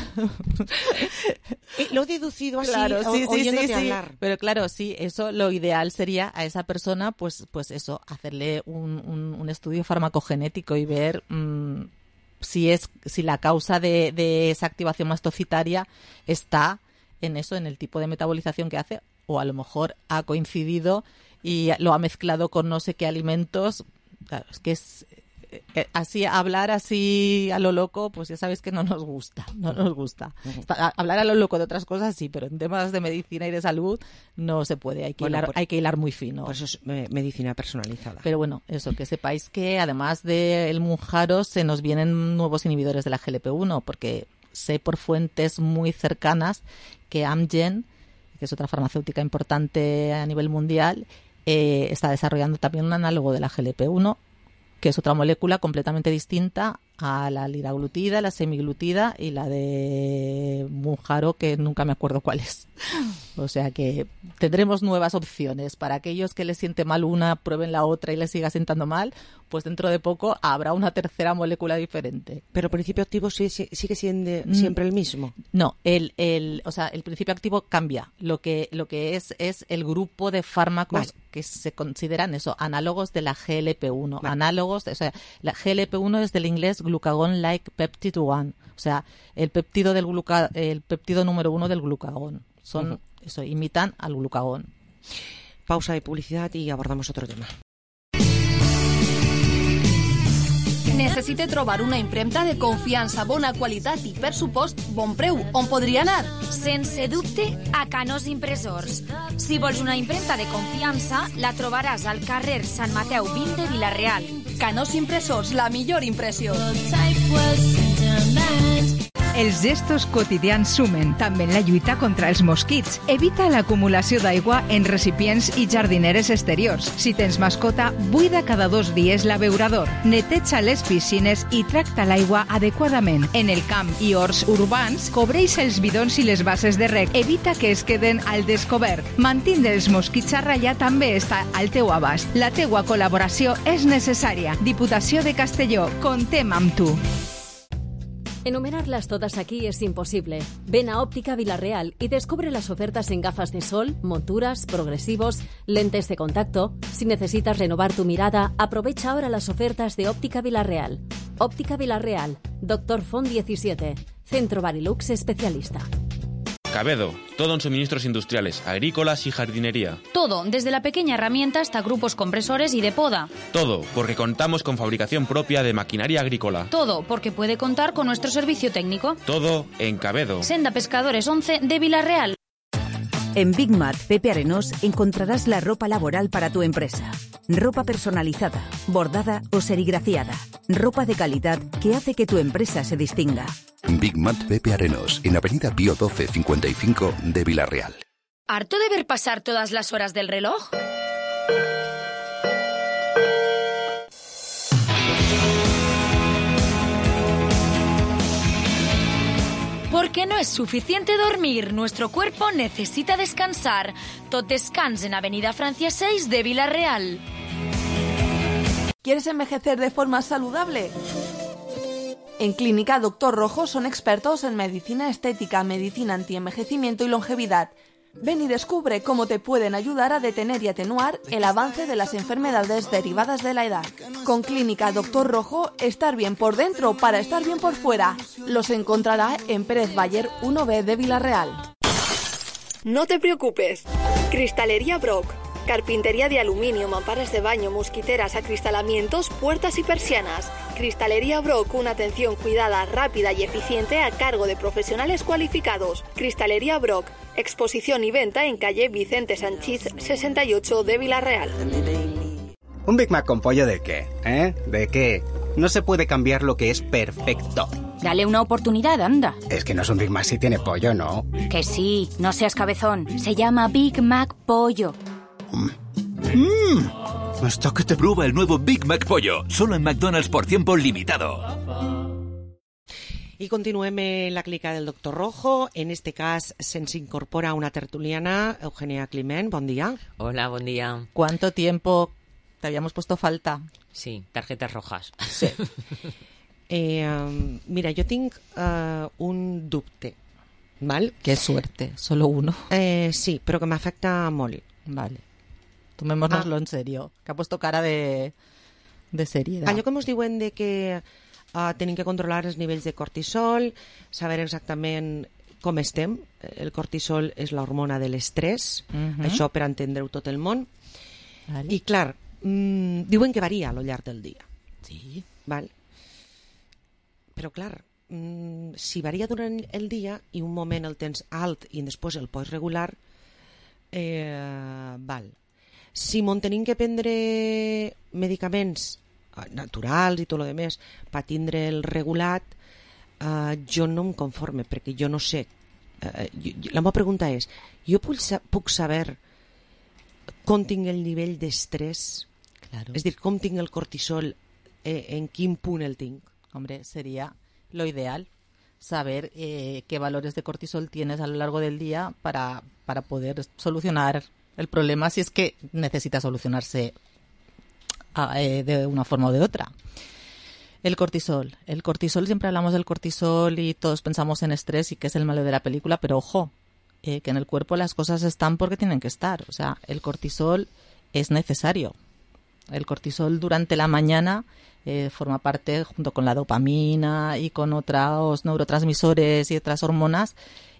Lo he deducido así, claro, oyéndote hablar. Pero claro, sí, eso lo ideal sería a esa persona, pues eso, hacerle un estudio farmacogenético y ver si la causa de esa activación mastocitaria está en eso, en el tipo de metabolización que hace, o a lo mejor ha coincidido y lo ha mezclado con no sé qué alimentos. Claro, es que es... así hablar así a lo loco, pues ya sabes que no nos gusta. Hablar a lo loco de otras cosas sí, pero en temas de medicina y de salud no se puede, hay que hilar muy fino. Por eso es medicina personalizada. Pero bueno, eso, que sepáis que además del Mounjaro se nos vienen nuevos inhibidores de la GLP-1, porque sé por fuentes muy cercanas que Amgen, que es otra farmacéutica importante a nivel mundial, está desarrollando también un análogo de la GLP-1, que es otra molécula completamente distinta a la liraglutida, la semiglutida y la de Mounjaro, que nunca me acuerdo cuál es. O sea que tendremos nuevas opciones. Para aquellos que les siente mal una, prueben la otra y les siga sentando mal, pues dentro de poco habrá una tercera molécula diferente. Pero el principio activo sigue siendo siempre el mismo. No, el principio activo cambia. Lo que es el grupo de fármacos que se consideran análogos de la GLP-1. Análogos, o sea, la GLP-1 es del inglés glucagon-like peptide 1. O sea, el péptido número 1 del glucagón. Imitan al glucagón. Pausa de publicidad y abordamos otro tema. Necessite trobar una impremta de confiança, bona qualitat i, per supost, bon preu. On podria anar? Sense dubte, a Canós Impressors. Si vols una impremta de confiança, la trobaràs al carrer Sant Mateu 20 de Vila-real. Canós Impressors, la millor impressió. Els gestos quotidians sumen, també en la lluita contra els mosquits. Evita l'acumulació d'aigua en recipients i jardineres exteriors. Si tens mascota, buida cada 2 dies l'abeurador. Neteja les piscines i tracta l'aigua adequadament. En el camp i horts urbans, cobreix els bidons i les bases de reg. Evita que es queden al descobert. Mantindre els mosquits a ratlla també està al teu abast. La teua col·laboració és necessària. Diputació de Castelló, contem amb tu. Enumerarlas todas aquí es imposible. Ven a Óptica Vila-real y descubre las ofertas en gafas de sol, monturas, progresivos, lentes de contacto. Si necesitas renovar tu mirada, aprovecha ahora las ofertas de Óptica Vila-real. Óptica Vila-real, Dr. Font 17, Centro Barilux Especialista. Cabedo, todo en suministros industriales, agrícolas y jardinería. Todo, desde la pequeña herramienta hasta grupos compresores y de poda. Todo, porque contamos con fabricación propia de maquinaria agrícola. Todo, porque puede contar con nuestro servicio técnico. Todo en Cabedo. Senda Pescadores 11 de Vila-real. En Big Mat Pepe Arenós encontrarás la ropa laboral para tu empresa. Ropa personalizada, bordada o serigrafiada. Ropa de calidad que hace que tu empresa se distinga. Big Mat Pepe Arenós, en Avenida Pío 12 55 de Vila-real. ¿Harto de ver pasar todas las horas del reloj? Porque no es suficiente dormir, nuestro cuerpo necesita descansar. Tot descans en Avenida Francia 6 de Vila-real. ¿Quieres envejecer de forma saludable? En Clínica Doctor Rojo son expertos en medicina estética, medicina antienvejecimiento y longevidad. Ven y descubre cómo te pueden ayudar a detener y atenuar el avance de las enfermedades derivadas de la edad. Con Clínica Doctor Rojo, estar bien por dentro para estar bien por fuera. Los encontrará en Pérez Bayer 1B de Vila-real. No te preocupes. Cristalería Brock. Carpintería de aluminio, mamparas de baño, mosquiteras, acristalamientos, puertas y persianas. Cristalería Brock, una atención cuidada, rápida y eficiente a cargo de profesionales cualificados. Cristalería Brock, exposición y venta en calle Vicente Sanchís 68 de Vila-real. ¿Un Big Mac con pollo de qué? ¿De qué? No se puede cambiar lo que es perfecto. Dale una oportunidad, anda. Es que no es un Big Mac si tiene pollo, ¿no? Que sí, no seas cabezón. Se llama Big Mac Pollo. Hasta que te prueba el nuevo Big Mac Pollo, solo en McDonald's por tiempo limitado. I continuem la clínica del doctor Rojo. En este cas se'ns incorpora una tertuliana, Eugenia Climent. Bon dia. Hola, buen día. ¿Cuánto tiempo te habíamos puesto falta? Sí, tarjetas rojas. Sí. Mira, jo tinc un dubte, val? Qué suerte, solo uno. Sí, però que m'afecta molt. Vale. Tomémonoslo en serio, que ha puesto cara de seriedad. Allò que ens diuen de que tenim que controlar els nivells de cortisol, saber exactament com estem. El cortisol és l'hormona de l'estrès, això per entendre-ho tot el món. Vale. I clar, diuen que varia a lo llarg del dia. Sí. Val? Però clar, si varia durant el dia i un moment el tens alt i després el pots regular, val. Si m'on tenim que prendre medicaments naturals i tot el demés per tindre el regulat, jo no em conforme, perquè jo no sé. La meva pregunta és, jo puc saber com tinc el nivell d'estrès? Claro. És a dir, com tinc el cortisol, en quin punt el tinc? Hombre, sería lo ideal saber qué valores de cortisol tienes a lo largo del día para poder solucionar el problema si es que necesita solucionarse de una forma o de otra. El cortisol, siempre hablamos del cortisol y todos pensamos en estrés y que es el malo de la película, pero ojo, que en el cuerpo las cosas están porque tienen que estar. O sea, el cortisol es necesario. El cortisol durante la mañana forma parte, junto con la dopamina y con otros neurotransmisores y otras hormonas,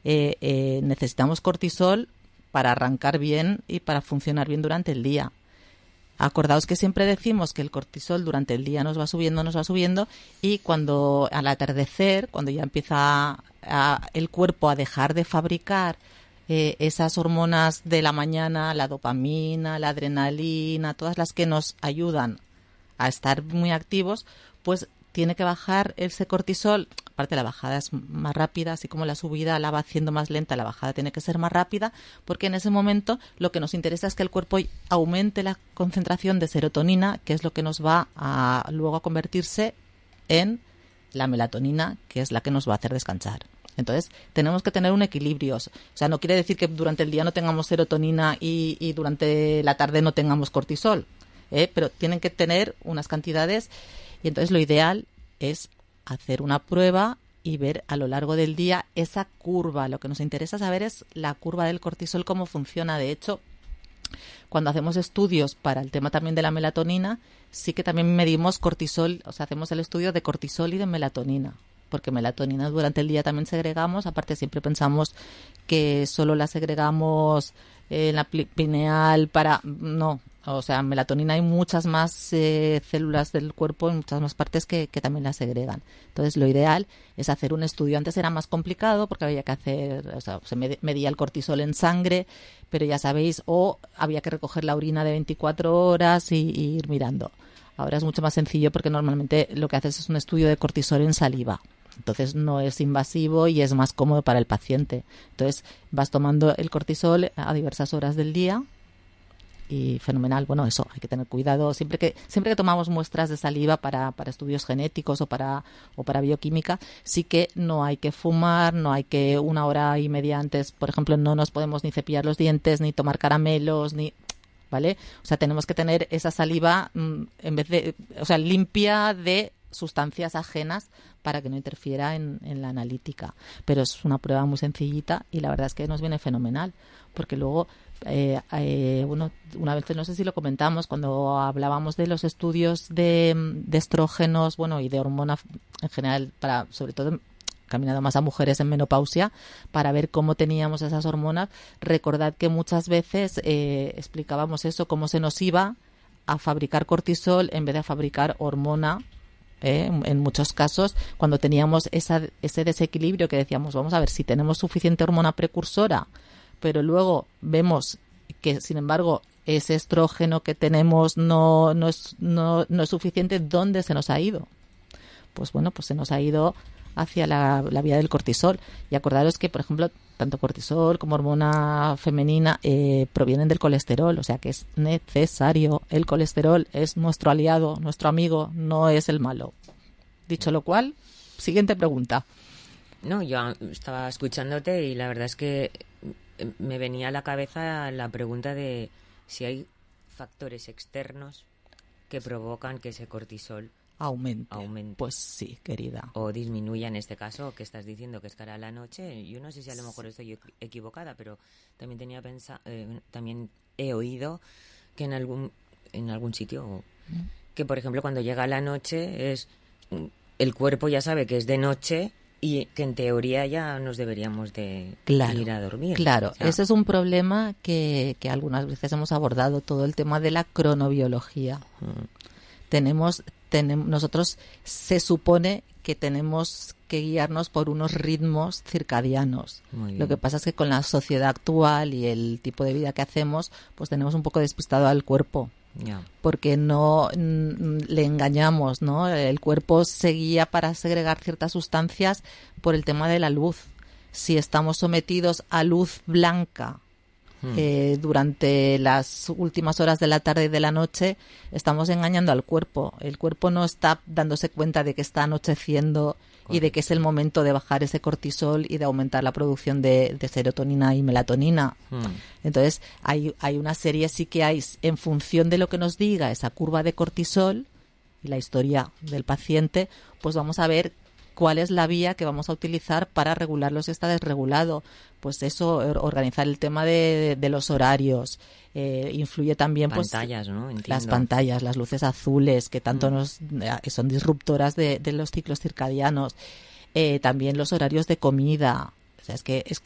necesitamos cortisol para arrancar bien y para funcionar bien durante el día. Acordaos que siempre decimos que el cortisol durante el día nos va subiendo y cuando al atardecer, cuando ya empieza el cuerpo a dejar de fabricar esas hormonas de la mañana, la dopamina, la adrenalina, todas las que nos ayudan a estar muy activos, pues tiene que bajar ese cortisol. Aparte, la bajada es más rápida, así como la subida la va haciendo más lenta, la bajada tiene que ser más rápida, porque en ese momento lo que nos interesa es que el cuerpo aumente la concentración de serotonina, que es lo que nos va a luego a convertirse en la melatonina, que es la que nos va a hacer descansar. Entonces, tenemos que tener un equilibrio. O sea, no quiere decir que durante el día no tengamos serotonina y durante la tarde no tengamos cortisol, pero tienen que tener unas cantidades. Y entonces lo ideal es hacer una prueba y ver a lo largo del día esa curva. Lo que nos interesa saber es la curva del cortisol, cómo funciona. De hecho, cuando hacemos estudios para el tema también de la melatonina, sí que también medimos cortisol, o sea, hacemos el estudio de cortisol y de melatonina, porque melatonina durante el día también segregamos. Aparte, siempre pensamos que solo la segregamos en la pineal para... No, o sea, melatonina hay muchas más células del cuerpo, en muchas más partes que también la segregan. Entonces, lo ideal es hacer un estudio. Antes era más complicado porque había que hacer, o sea, se medía el cortisol en sangre, pero ya sabéis, o había que recoger la orina de 24 horas y ir mirando. Ahora es mucho más sencillo porque normalmente lo que haces es un estudio de cortisol en saliva. Entonces no es invasivo y es más cómodo para el paciente. Entonces vas tomando el cortisol a diversas horas del día y fenomenal. Bueno, eso, hay que tener cuidado. Siempre que tomamos muestras de saliva para estudios genéticos o para bioquímica, sí que no hay que fumar, no hay que 1 hora y media antes, por ejemplo, no nos podemos ni cepillar los dientes, ni tomar caramelos, ni... ¿Vale? O sea, tenemos que tener esa saliva en vez de, o sea, limpia de sustancias ajenas para que no interfiera en la analítica. Pero es una prueba muy sencillita y la verdad es que nos viene fenomenal, porque luego, bueno, una vez, no sé si lo comentamos, cuando hablábamos de los estudios de estrógenos, bueno, y de hormonas en general, para sobre todo caminado más a mujeres en menopausia, para ver cómo teníamos esas hormonas. Recordad que muchas veces explicábamos eso, cómo se nos iba a fabricar cortisol en vez de a fabricar hormona, en muchos casos, cuando teníamos ese desequilibrio que decíamos, vamos a ver, si tenemos suficiente hormona precursora, pero luego vemos que, sin embargo, ese estrógeno que tenemos no es suficiente, ¿dónde se nos ha ido? Pues bueno, pues se nos ha ido hacia la vía del cortisol. Y acordaros que, por ejemplo, tanto cortisol como hormona femenina provienen del colesterol, o sea que es necesario. El colesterol es nuestro aliado, nuestro amigo, no es el malo. Dicho lo cual, siguiente pregunta. No, yo estaba escuchándote y la verdad es que me venía a la cabeza la pregunta de si hay factores externos que provocan que ese cortisol aumente. Pues sí, querida. O disminuya en este caso, que estás diciendo que es cara a la noche. Yo no sé si a lo mejor estoy equivocada, pero también también he oído que en algún sitio que, por ejemplo, cuando llega la noche el cuerpo ya sabe que es de noche y que en teoría ya nos deberíamos de ir a dormir. Claro, o sea, ese es un problema que algunas veces hemos abordado, todo el tema de la cronobiología. Nosotros se supone que tenemos que guiarnos por unos ritmos circadianos. Lo que pasa es que con la sociedad actual y el tipo de vida que hacemos, pues tenemos un poco despistado al cuerpo. Porque no le engañamos, ¿no? El cuerpo se guía para segregar ciertas sustancias por el tema de la luz. Si estamos sometidos a luz blanca Durante las últimas horas de la tarde y de la noche estamos engañando al cuerpo. El cuerpo no está dándose cuenta de que está anocheciendo y de que es el momento de bajar ese cortisol y de aumentar la producción de serotonina y melatonina. Entonces hay una serie, sí que hay, en función de lo que nos diga esa curva de cortisol y la historia del paciente, pues vamos a ver cuál es la vía que vamos a utilizar para regularlo si está desregulado. Pues eso, organizar el tema de los horarios. Influye también pantallas, ¿no? Las pantallas, las luces azules, que tanto son disruptoras de los ciclos circadianos. También los horarios de comida. O sea,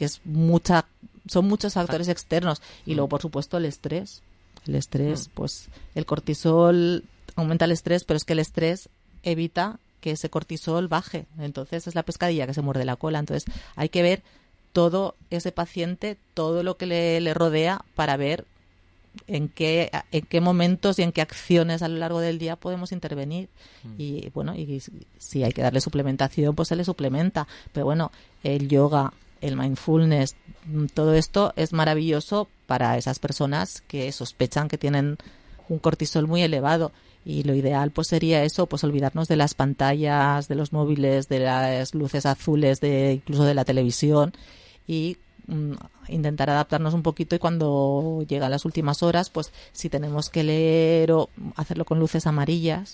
son muchos factores externos. Y luego, por supuesto, el estrés. El estrés, pues el cortisol aumenta el estrés, pero es que el estrés evita que ese cortisol baje. Entonces es la pescadilla que se muerde la cola. Entonces hay que ver todo ese paciente, todo lo que le rodea, para ver en qué momentos y en qué acciones a lo largo del día podemos intervenir. Y bueno, y si hay que darle suplementación, pues se le suplementa. Pero bueno, el yoga, el mindfulness, todo esto es maravilloso para esas personas que sospechan que tienen un cortisol muy elevado. Y lo ideal pues sería eso, pues olvidarnos de las pantallas, de los móviles, de las luces azules, incluso de la televisión, y intentar adaptarnos un poquito. Y cuando llegan las últimas horas, pues si tenemos que leer o hacerlo con luces amarillas,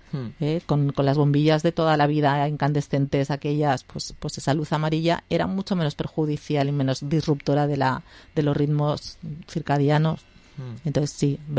con las bombillas de toda la vida incandescentes, aquellas, pues esa luz amarilla era mucho menos perjudicial y menos disruptora de los ritmos circadianos. Entonces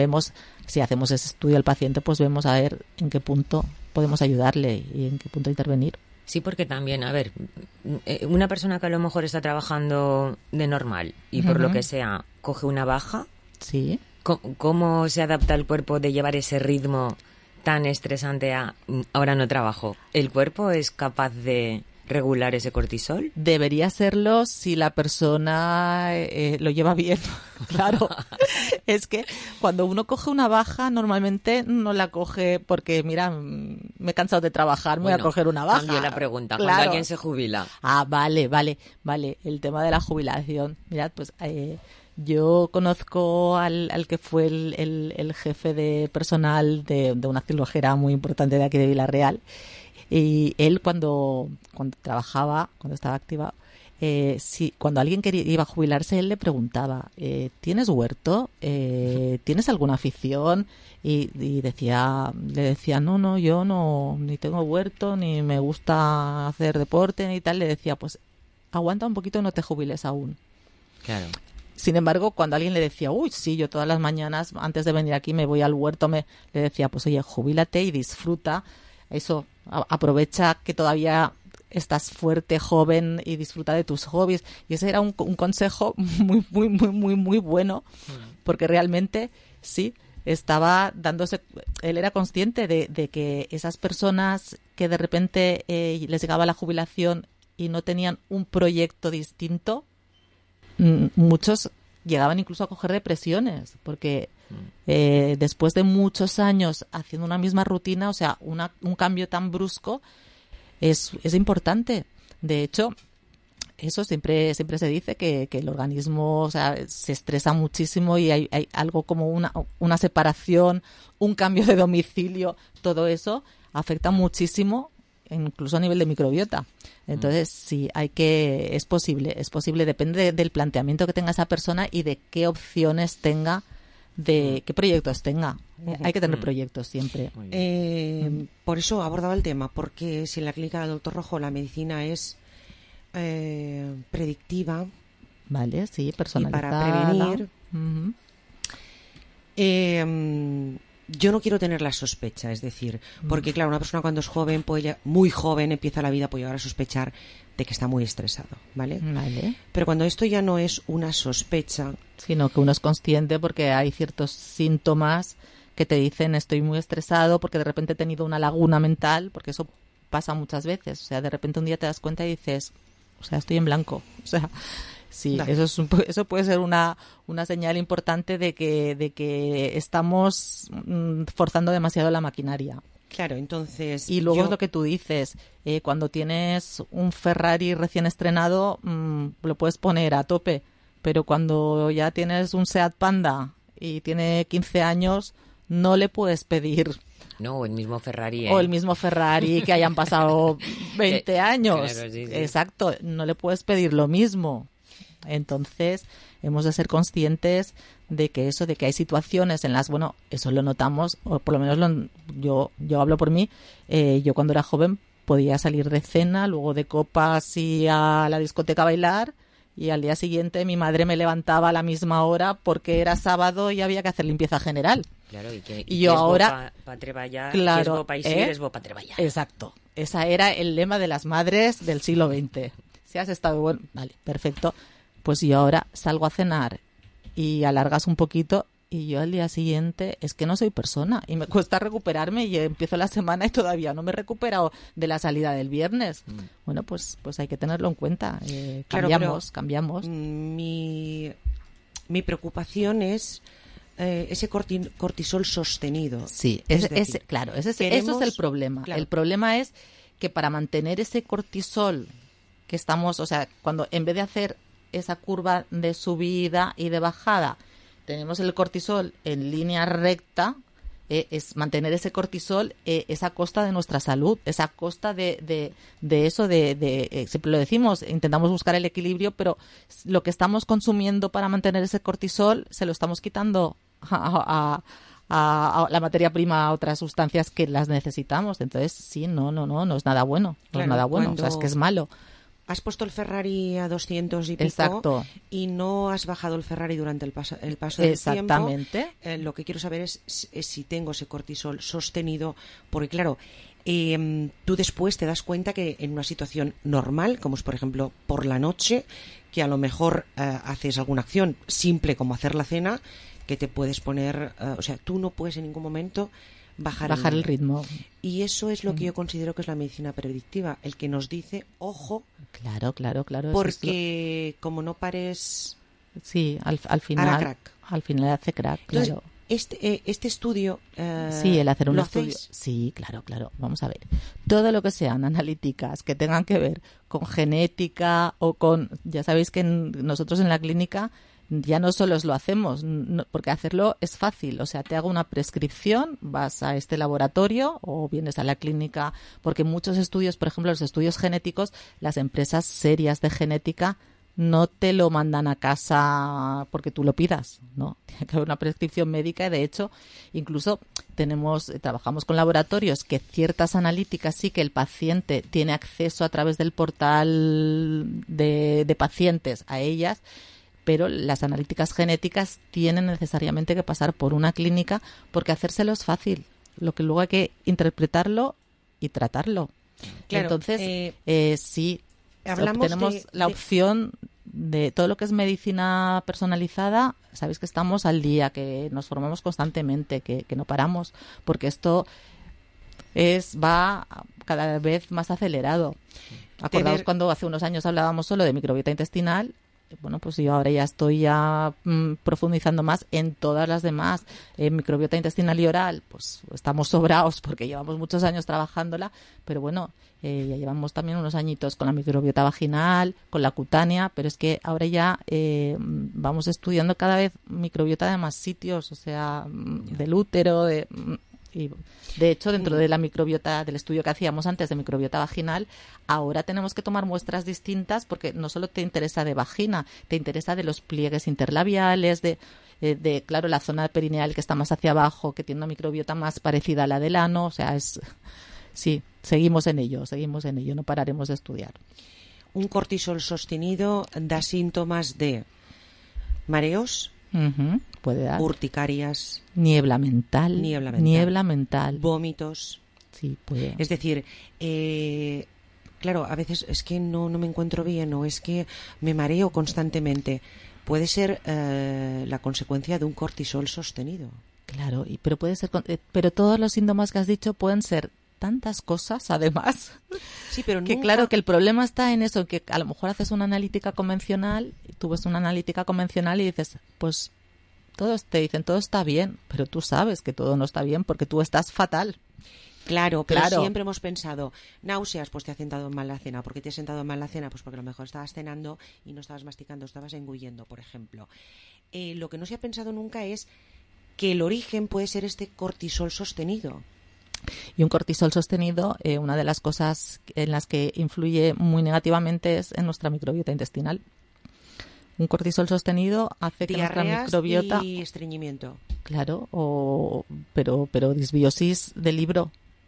si hacemos ese estudio al paciente, pues vemos a ver en qué punto podemos ayudarle y en qué punto intervenir. Sí, porque también, a ver, una persona que a lo mejor está trabajando de normal y por lo que sea coge una baja, sí. ¿Cómo se adapta el cuerpo de llevar ese ritmo tan estresante a ahora no trabajo? ¿El cuerpo es capaz de regular ese cortisol? Debería serlo si la persona lo lleva bien. Claro, es que cuando uno coge una baja, normalmente no la coge porque, mira, me he cansado de trabajar, me voy a coger una baja. Cambio la pregunta, claro. Cuando alguien se jubila. Ah, vale, el tema de la jubilación. Mirad, pues yo conozco al que fue el jefe de personal de una cirujera muy importante de aquí de Vila-real. Y él cuando trabajaba, cuando estaba activa, cuando alguien iba a jubilarse, él le preguntaba, ¿tienes huerto? ¿Tienes alguna afición? Y le decía, no, yo no, ni tengo huerto, ni me gusta hacer deporte, ni tal. Le decía, pues aguanta un poquito y no te jubiles aún. Claro. Sin embargo, cuando alguien le decía, sí, yo todas las mañanas antes de venir aquí me voy al huerto, le decía, pues oye, jubílate y disfruta. Eso, aprovecha que todavía estás fuerte, joven, y disfruta de tus hobbies. Y ese era un consejo muy, muy, muy, muy, muy bueno, porque realmente sí, estaba dándose, él era consciente de que esas personas que de repente les llegaba la jubilación y no tenían un proyecto distinto, muchos llegaban incluso a coger depresiones, porque después de muchos años haciendo una misma rutina, o sea, un cambio tan brusco es importante. De hecho, eso siempre se dice que el organismo, o sea, se estresa muchísimo y hay algo como una separación, un cambio de domicilio, todo eso afecta muchísimo, incluso a nivel de microbiota. Entonces, sí, es posible, depende del planteamiento que tenga esa persona y de qué opciones tenga, de qué proyectos tenga. Hay que tener proyectos siempre. Por eso abordaba el tema, porque si en la clínica del Dr. Rojo la medicina es predictiva, vale, sí, personalizada, y para prevenir, yo no quiero tener la sospecha, es decir, porque claro, una persona cuando es joven, muy joven, empieza la vida, puede llegar a sospechar de que está muy estresado, ¿vale? Pero cuando esto ya no es una sospecha, sino que uno es consciente, porque hay ciertos síntomas que te dicen estoy muy estresado porque de repente he tenido una laguna mental, porque eso pasa muchas veces, o sea, de repente un día te das cuenta y dices, o sea, estoy en blanco, o sea, sí, eso puede ser una señal importante de que estamos forzando demasiado la maquinaria. Claro, entonces... Y luego es lo que tú dices, cuando tienes un Ferrari recién estrenado, lo puedes poner a tope, pero cuando ya tienes un Seat Panda y tiene 15 años, no le puedes pedir... No, o el mismo Ferrari. O el mismo Ferrari, que hayan pasado 20 años. Claro, sí. Exacto, no le puedes pedir lo mismo. Entonces, hemos de ser conscientes de que hay situaciones en las, bueno, eso lo notamos, o por lo menos yo hablo por mí, yo cuando era joven podía salir de cena, luego de copas y a la discoteca a bailar, y al día siguiente mi madre me levantaba a la misma hora porque era sábado y había que hacer limpieza general. Claro, y yo ahora... Pa treballar, claro, es bo pa eixir, es bo pa treballar. Exacto. Ese era el lema de las madres del siglo XX. Si has estado bueno, vale, perfecto. Pues yo ahora salgo a cenar y alargas un poquito y yo al día siguiente es que no soy persona y me cuesta recuperarme y empiezo la semana y todavía no me he recuperado de la salida del viernes. Bueno, pues hay que tenerlo en cuenta. Cambiamos. Mi preocupación es ese cortisol sostenido. Sí, ese es el problema. Claro. El problema es que para mantener ese cortisol que estamos, o sea, cuando en vez de hacer esa curva de subida y de bajada, tenemos el cortisol en línea recta, es mantener ese cortisol es a costa de nuestra salud, es a costa de eso, siempre lo decimos, intentamos buscar el equilibrio, pero lo que estamos consumiendo para mantener ese cortisol se lo estamos quitando a la materia prima, a otras sustancias que las necesitamos. Entonces, sí, no es nada bueno, claro, es nada bueno, o sea, es que es malo. Has puesto el Ferrari a 200 y pico. Exacto. Y no has bajado el Ferrari durante el paso del tiempo. Exactamente. Lo que quiero saber es si tengo ese cortisol sostenido, porque claro, tú después te das cuenta que en una situación normal, como es por ejemplo por la noche, que a lo mejor haces alguna acción simple como hacer la cena, que te puedes poner, o sea, tú no puedes en ningún momento bajar el ritmo. Y eso es lo que yo considero que es la medicina predictiva, el que nos dice, ojo, claro, porque como no pares, sí, al final crack. Al final hace crack. Entonces, claro. Este estudio, sí, el hacer un estudio, hacéis? sí, claro, vamos a ver, todo lo que sean analíticas que tengan que ver con genética o con, ya sabéis que nosotros en la clínica ya no solo lo hacemos, porque hacerlo es fácil, o sea, te hago una prescripción, vas a este laboratorio o vienes a la clinica, porque muchos estudios, por ejemplo, los estudios genéticos, las empresas serias de genética no te lo mandan a casa porque tú lo pidas, ¿no? Tiene que haber una prescripción médica y, de hecho, incluso trabajamos con laboratorios que ciertas analíticas sí que el paciente tiene acceso a través del portal de pacientes a ellas, pero las analíticas genéticas tienen necesariamente que pasar por una clínica porque hacérselo es fácil. Lo que luego hay que interpretarlo y tratarlo. Claro, entonces, sí, hablamos tenemos la opción de todo lo que es medicina personalizada. Sabéis que estamos al día, que nos formamos constantemente, que no paramos, porque esto va cada vez más acelerado. Acordaos cuando hace unos años hablábamos solo de microbiota intestinal. Bueno, pues yo ahora ya estoy profundizando más en todas las demás. Microbiota intestinal y oral, pues estamos sobrados porque llevamos muchos años trabajándola, pero bueno, ya llevamos también unos añitos con la microbiota vaginal, con la cutánea, pero es que ahora ya vamos estudiando cada vez microbiota de más sitios, o sea, del útero, y de hecho, dentro de la microbiota, del estudio que hacíamos antes de microbiota vaginal, ahora tenemos que tomar muestras distintas porque no solo te interesa de vagina, te interesa de los pliegues interlabiales, de claro, la zona perineal que está más hacia abajo, que tiene una microbiota más parecida a la del ano, o sea, sí, seguimos en ello, no pararemos de estudiar. Un cortisol sostenido da síntomas de mareos, puede dar urticarias, niebla mental, vómitos. Sí, puede. Es decir, claro, a veces es que no me encuentro bien o es que me mareo constantemente. Puede ser la consecuencia de un cortisol sostenido. Claro, pero puede ser, pero todos los síntomas que has dicho pueden ser tantas cosas, además. Sí, pero que claro, que el problema está en eso, que a lo mejor haces una analítica convencional, tú ves una analítica convencional y dices, pues te dicen todo está bien, pero tú sabes que todo no está bien porque tú estás fatal. Claro, pero siempre hemos pensado, náuseas, pues te has sentado mal la cena. ¿Por qué te has sentado mal la cena? Pues porque a lo mejor estabas cenando y no estabas masticando, estabas engullendo, por ejemplo. Lo que no se ha pensado nunca es que el origen puede ser este cortisol sostenido. Y un cortisol sostenido, una de las cosas en las que influye muy negativamente es en nuestra microbiota intestinal. Un cortisol sostenido hace que nuestra microbiota... y estreñimiento. Claro, pero disbiosis del libro.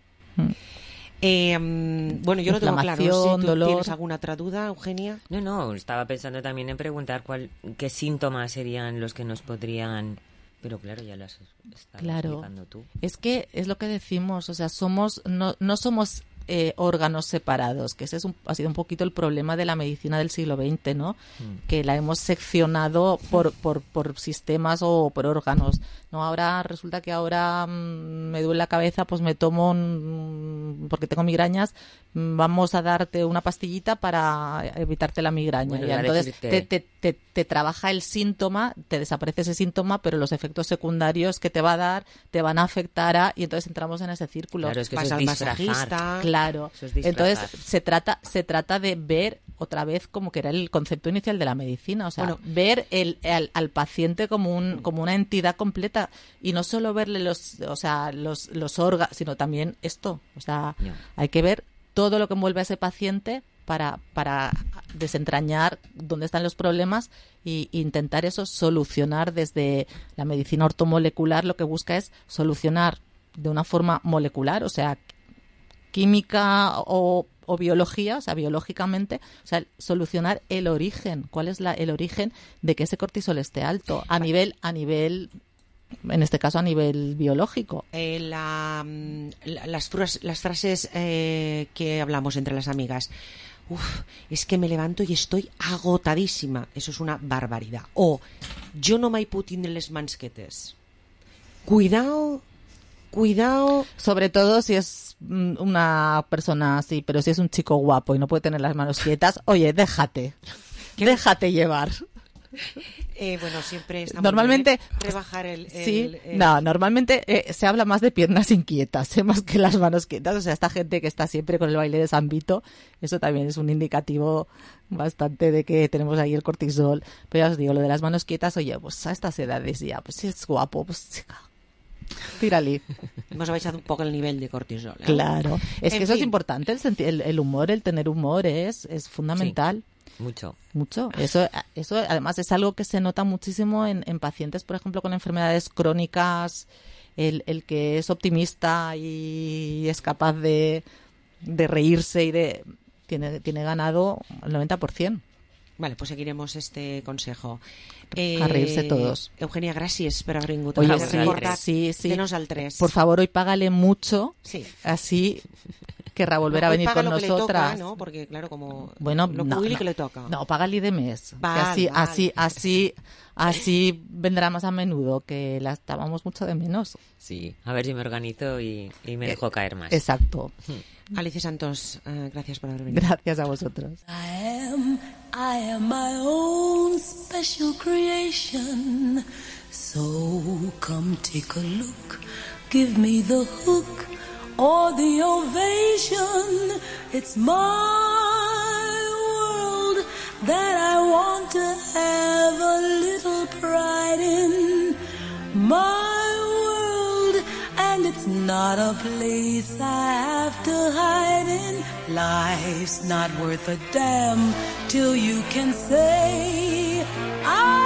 Bueno, yo lo tengo claro. No sé, ¿tú dolor. tienes alguna otra duda, Eugenia? No, estaba pensando también en preguntar qué síntomas serían los que nos podrían... Pero claro, ya las estás explicando tú. Es que es lo que decimos, o sea, no somos órganos separados, que ese ha sido un poquito el problema de la medicina del siglo XX, ¿no? Que la hemos seccionado por sistemas o por órganos. No, ahora resulta que ahora me duele la cabeza, pues me tomo porque tengo migrañas, vamos a darte una pastillita para evitarte la migraña. Bueno, y entonces te trabaja el síntoma, te desaparece ese síntoma, pero los efectos secundarios que te va a dar te van a afectar y entonces entramos en ese círculo. Claro, es que eso es disfrazar. Claro. Entonces se trata de ver otra vez como que era el concepto inicial de la medicina, o sea, ver al paciente como una entidad completa y no solo verle los órganos, sino también esto, o sea, hay que ver todo lo que envuelve a ese paciente para desentrañar dónde están los problemas e intentar eso, solucionar desde la medicina ortomolecular. Lo que busca es solucionar de una forma molecular, o sea, química o biología, o sea, biológicamente, o sea, solucionar el origen. ¿Cuál es el origen de que ese cortisol esté alto? A nivel, en este caso, a nivel biológico. Las frases que hablamos entre las amigas. Es que me levanto y estoy agotadísima. Eso es una barbaridad. O yo no m'he putin les mansquetes. Cuidado, sobre todo si es una persona así, pero si es un chico guapo y no puede tener las manos quietas, oye, déjate llevar. Bueno, siempre está normalmente rebajar normalmente se habla más de piernas inquietas, más que las manos quietas. O sea, esta gente que está siempre con el baile de San Vito, eso también es un indicativo bastante de que tenemos ahí el cortisol. Pero ya os digo, lo de las manos quietas, oye, pues a estas edades ya, pues si es guapo, pues chica, tírale. Hemos bajado un poco el nivel de cortisol. Claro, es que eso es importante, el humor, el tener humor es fundamental. Sí. Mucho. Eso además es algo que se nota muchísimo en pacientes, por ejemplo, con enfermedades crónicas, el que es optimista y es capaz de reírse y tiene ganado el 90%. Vale, pues seguiremos este consejo. A reírse todos. Eugenia, gracias por haber venido. Sí. Denos al 3. Por favor, hoy págale mucho, así querrá volver a venir con lo que nosotras. Le toca, ¿no? Porque claro, como que le toca. No, págale de mes. Así vendrá más a menudo, que la estábamos mucho de menos. Sí, a ver si me organizo y me dejo caer más. Exacto. Alicia Santos, gracias por haber venido. Gracias a vosotros. I am my own special creation. So come take a look, give me the hook or the ovation. It's my world that I want to have a little pride in. My world, and it's not a place I have to hide in. Life's not worth a damn till you can say I